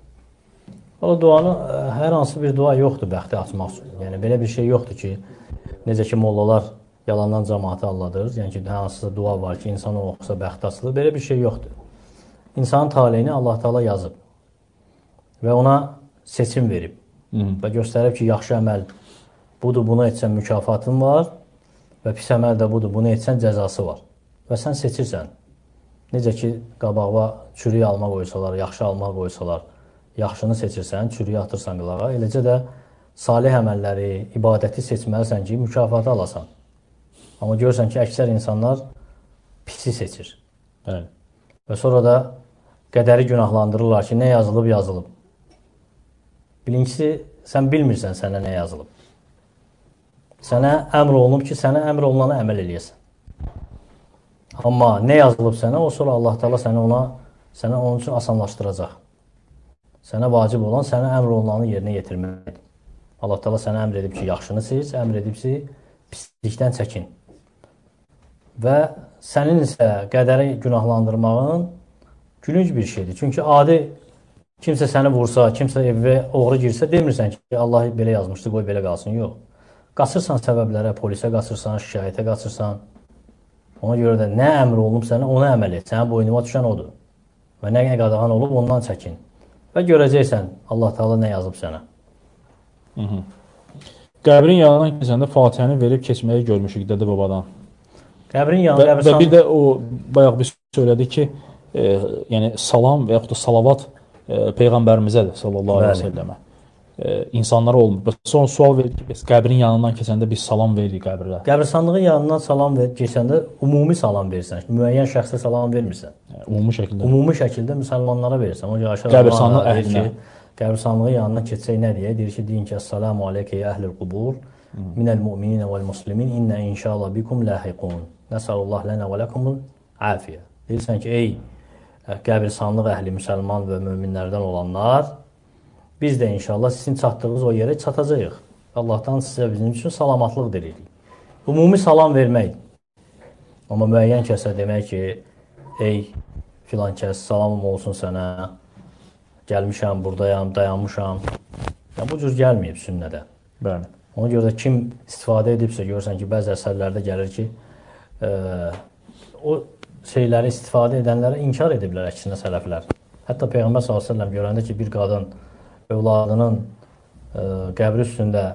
O duanı, hər hansı bir dua yoxdur bəxti açmaq üçün. Yəni, belə bir şey yoxdur ki, necə ki, mollalar yalandan cəmaatı alladır. Yəni ki, hansısa dua var ki, insan oxusa bəxti açılır. Belə bir şey yoxdur. İnsanın taleyini Allah Teala yazıb və ona seçim verib. Hı -hı. Və göstərib ki, yaxşı əməl budur, bunu etsən mükafatın var və pis əməl də budur, bunu etsən cəzası var. Və sən seçirsən. Necə ki, qabağa çürüyü alma qoysalar, yaxşı alma qoysalar, yaxşını seçirsən, çürüyü atırsan qılağa. Eləcə də salih əməlləri, ibadəti seçməlisən ki, mükafatı alasan. Amma görürsən ki, əksər insanlar pisi seçir. Bəli. Və sonra da qədəri günahlandırırlar ki, nə yazılıb, yazılıb. Birincisi, sən bilmirsən sənə nə yazılıb. Sənə əmr olunub ki, sənə əmr olunana əməl eləyəsən. Amma nə yazılıb sənə, o sonra Allah Teala səni ona, sənə onun üçün asanlaşdıracaq. Sənə vacib olan, sənə əmr olunanı yerinə yetirməkdir. Allah Teala sənə əmr edib ki, yaxşını seç, əmr edib ki, pislikdən çəkin. Və sənin isə qədəri günahlandırmağın gülünc bir şeydir. Çünki adi kimsə səni vursa, kimsə evə oğru girsə, demirsən ki, Allah belə yazmışdı, qoy belə qalsın. Yox. Qaçırsan səbəblərə, polisə qaçırsan, şikayətə qaçırsan. Ona görə də nə əmr olunub sənə, ona əməl et. Sənə boynuma düşən odur. Və nə qadağan olub, ondan çəkin. Və görəcəksən, Allah Teala nə yazıb sənə. Hı -hı. Qəbrin yanından keçəndə Fatihəni verib keçməyi görmüşük Dədə Babadan. Qəbrin yanında... Və, və bir də o, bayaq biz söylədik ki, e, yəni salam və yaxud da salavat e, Peyğəmbərimizədir, sallallahu aleyhi və səlləmə. E, insanlara olmur. Sonra sual verir ki, biz qəbrin yanından keçəndə biz salam veririk qəbirlə. Qəbirstanlığın yanından salam ver, keçəndə umumi salam verirsən. Müəyyən şəxsə salam vermirsən. Yəni, ümumi şəkildə. Ümumi şəkildə müsəlmanlara verirsən. O aşağı qəbirstanlıq əhlinə. Qəbirstanlığın yanına keçsək nə deyə? Deyir ki, deyin ki, Əssalamu aleyke əhlil qubur, minəl mümininə vəl muslimin, innə inşallah bikum lahiqun. Nəsəlullah lənə və ləkumul afiyə. Deyirsən ki, ey qəbirstanlıq əhli müsəlman və möminlərdən olanlar, biz də inşallah sizin çatdığınız o yerə çatacağıq. Allahdan sizə bizim üçün salamatlıq dilirik. ümumi salam vermək. Amma müəyyən kəsə demək ki, ey filan kəs, salamım olsun sənə, gəlmişəm, buradayam, dayanmışam. Ya, bu cür gəlməyib sünnədə. Bəli. Ona görə də kim istifadə edibsə, görürsən ki, bəzi əsərlərdə gəlir ki, e, o şeyləri istifadə edənlərə inkar ediblər əksinə sələflər. Hətta Peyğəmbər sallallahu əleyhi və səlləm görəndə ki, bir qadın övladının e, qəbri üstündə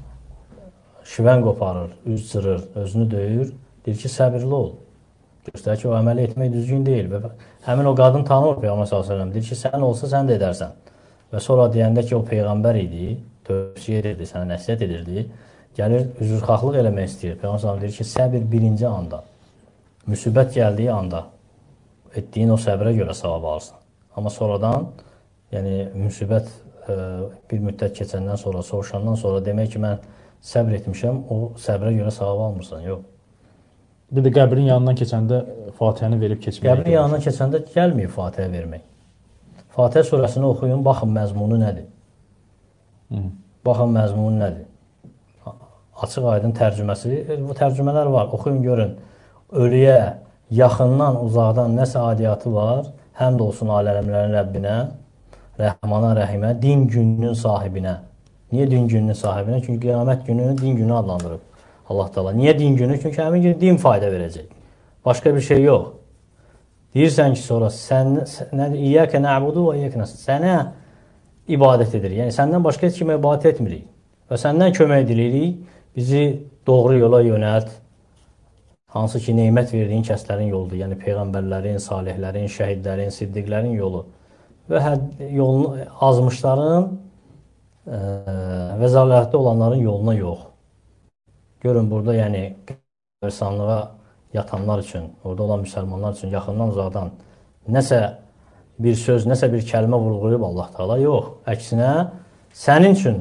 şivən qoparır, üz cırır, özünü döyür, deyir ki, səbirli ol. Göstərir ki, o əməli etmək düzgün deyil. Və həmin o qadın tanır Peyğəmbər sallallahu əleyhi və səlləm. Deyir ki, sən olsa sən də edərsən. Və sonra deyəndə ki, o Peyğəmbər idi, tövsiyə edirdi, sənə nəsihət edirdi. Gəlir, üzrxahlıq eləmək istəyir. Peyğəmbər sallallahu əleyhi və səlləm deyir ki, səbir birinci anda, müsibət gəldiyi anda etdiyin o səbrə görə savab alırsan. Amma sonradan, yəni müsibət e, bir müddət keçəndən sonra, soğuşandan sonra demək ki, mən səbr etmişəm, o səbrə görə savab almırsan, yox. Bir də qəbrin yanından keçəndə Fatihəni verib keçmək. Qəbrin yanından keçəndə gəlməyib Fatihə vermək. Fatihə surəsini oxuyun, baxın məzmunu nədir? Hı. Baxın məzmunu nədir? Açıq aydın tərcüməsi, bu tərcümələr var, oxuyun, görün. Ölüyə yaxından, uzaqdan nəsə adiyyatı var, həmd olsun aləmlərin Rəbbinə, Rəhmana, Rəhimə, din gününün sahibinə. Niyə din gününün sahibinə? Çünki qiyamət gününü din günü adlandırıb Allah Teala. Niyə din günü? Çünki həmin gün din fayda verəcək. Başqa bir şey yox. Deyirsən ki, sonra sən nədir? İyyəkə nə'budu və iyyəkə nəstə'in. Sənə ibadət edirik. Yəni səndən başqa heç kimə ibadət etmirik. Və səndən kömək edirik. Bizi doğru yola yönəlt. Hansı ki, neymət verdiyin kəslərin yoludur. Yəni peyğəmbərlərin, salihlərin, şəhidlərin, siddiqlərin yolu. Və yolunu azmışların ə, və zalətdə olanların yoluna yox. Görün, burada yəni qəbirstanlığa yatanlar üçün, orada olan müsəlmanlar üçün yaxından uzaqdan nəsə bir söz, nəsə bir kəlmə vurğulayıb Allah Teala, yox. Əksinə, sənin üçün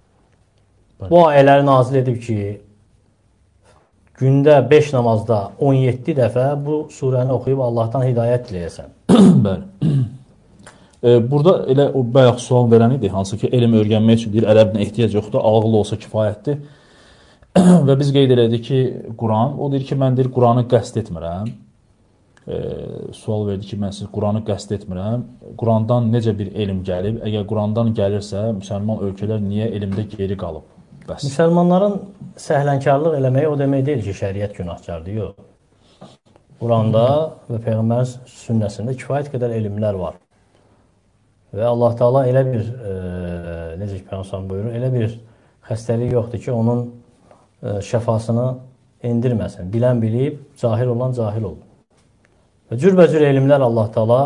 bu ayələri nazil edib ki, gündə beş namazda on yeddi dəfə bu surəni oxuyub Allahdan hidayət diləyəsən. Bəli. E, burada elə o bayaq sual verən idi, hansı ki, elm öyrənmək üçün deyir, ərəbinə ehtiyac yoxdur, ağıllı olsa kifayətdir. Və biz qeyd elədik ki, Quran, o deyir ki, mən deyir, Quranı qəsd etmirəm. E, sual verdi ki, mən siz Quranı qəsd etmirəm. Qurandan necə bir elm gəlib? Əgər Qurandan gəlirsə, müsəlman ölkələr niyə elmdə geri qalıb? Bəs. Müsəlmanların səhlənkarlıq eləməyi o demək deyil ki, şəriət günahkardır, yox. Quranda və Peyğəmbərin sünnəsində kifayət qədər elmlər var. Və Allah Teala elə bir, e, necə ki, Peyğəmbər buyurur, elə bir xəstəlik yoxdur ki, onun e, şəfasını endirməsin. Bilən bilib, cahil olan cahil olur. Və cürbəcür elmlər Allah Teala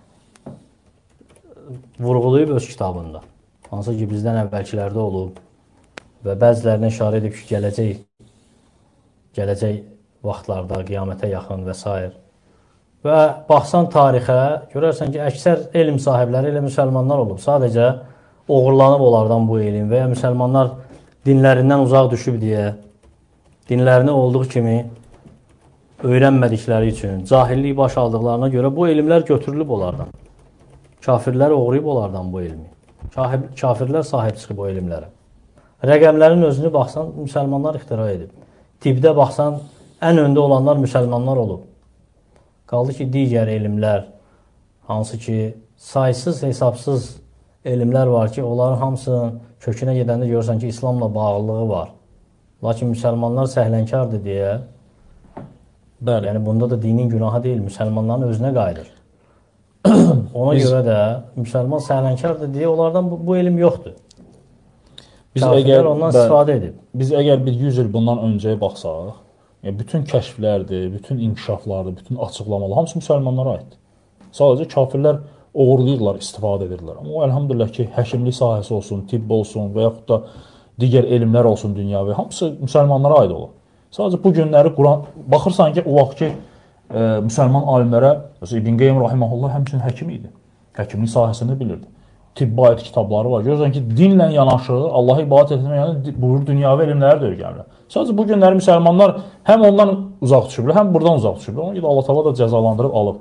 vurğulayıb öz kitabında. Hansı ki, bizdən əvvəlkilərdə olub və bəzilərinə işarə edib ki, gələcək, gələcək vaxtlarda, qiyamətə yaxın və s. Və baxsan tarixə, görərsən ki, əksər elm sahibləri elə müsəlmanlar olub. Sadəcə oğurlanıb onlardan bu elm və ya müsəlmanlar dinlərindən uzaq düşüb deyə, dinlərini olduğu kimi öyrənmədikləri üçün, cahillik baş aldıqlarına görə bu elmlər götürülüb onlardan. Kafirlər oğruyub onlardan bu elmi. Kafirlər sahib çıxıb o elmlərə. Rəqəmlərin özünü baxsan, müsəlmanlar ixtira edib. Tibdə baxsan, ən öndə olanlar müsəlmanlar olub. Qaldı ki, digər elmlər, hansı ki, saysız, hesabsız elmlər var ki, onların hamısının kökünə gedəndə görürsən ki, İslamla bağlılığı var. Lakin müsəlmanlar səhlənkardır deyə, bəli, yəni bunda da dinin günahı deyil, müsəlmanların özünə qayıdır. Ona Biz... görə də müsəlman səhlənkardır deyə, onlardan bu, bu elm yoxdur. Biz əgər, ondan istifadə edib. Biz əgər bir yüz il bundan öncəyə baxsaq, yəni bütün kəşflərdir, bütün inkişaflardır, bütün açıqlamalar, hamısı müsəlmanlara aiddir. Sadəcə kafirlər uğurlayırlar, istifadə edirlər. Amma o, əlhamdülillah ki, həkimlik sahəsi olsun, tibb olsun və yaxud da digər elmlər olsun dünyəvi, hamısı müsəlmanlara aid olur. Sadəcə bu günləri Quran, baxırsan ki, o vaxt ki, e, müsəlman alimlərə, İbn Qeym rahiməhullah həmçinin həkim idi. Həkimlik sahəsində bilirdi. Tibba aid kitabları var. Görürsən ki, dinlə yanaşı, Allah'a ibadət etmək yəni buyur dünyəvi elmləri də öyrənirlər. Sadəcə bu günləri müsəlmanlar həm ondan uzaq düşüblər, həm buradan uzaq düşüblər. Ona görə Allah Teala da cəzalandırıb alıb.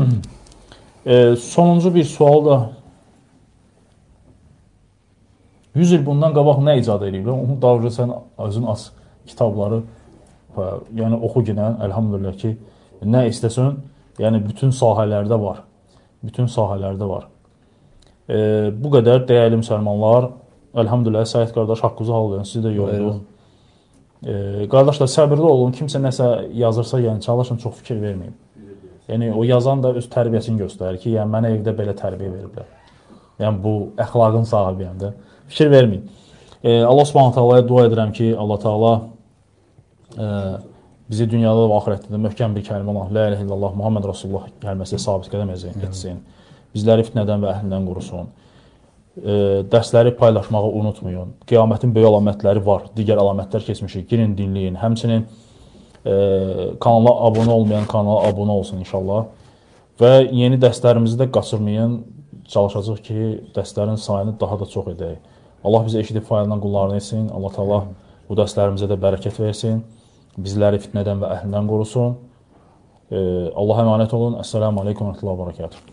e, sonuncu bir sual da yüz il bundan qabaq nə icad ediblər, onu davranı sən özün as kitabları, yəni oxu ginən, əlhamdülillah ki, nə istəsən, yəni bütün sahələrdə var. Bütün sahələrdə var. E, bu qədər dəyərli müsəlmanlar, əlhamdülillah, Səid qardaş haqqınızı hal edin, sizi də yorulduq. E, qardaşlar, səbirli olun, kimsə nəsə yazırsa, yəni çalışın, çox fikir verməyin. Yəni, o yazan da öz tərbiyəsini göstərir ki, yəni mənə evdə belə tərbiyə veriblər. Yəni, bu əxlaqın sahibiyəm də. Fikir verməyin. E, Allah Subhanahu taalaya dua edirəm ki, Allah Taala e, bizi dünyada və axirətdə də möhkəm bir kəlmə olan La ilahe illallah Muhammed Rasulullah kəlməsi sabit qədəm etsin. Bizləri fitnədən və əhlindən qorusun. E, dərsləri paylaşmağı unutmayın. Qiyamətin böyük əlamətləri var. Digər əlamətlər keçmişik. Girin, dinləyin. Həmçinin e, kanala abunə olmayan kanala abunə olsun inşallah. Və yeni dərslərimizi də qaçırmayın. Çalışacaq ki, dərslərin sayını daha da çox edək. Allah bizi eşidib faydalan qullarını etsin. Allah Taala bu dərslərimizə də bərəkət versin. Bizləri fitnədən və əhlindən qorusun. Allah'a əmanət olun. Esselamu aleykum və rəhmətullah və bərəkatuhu.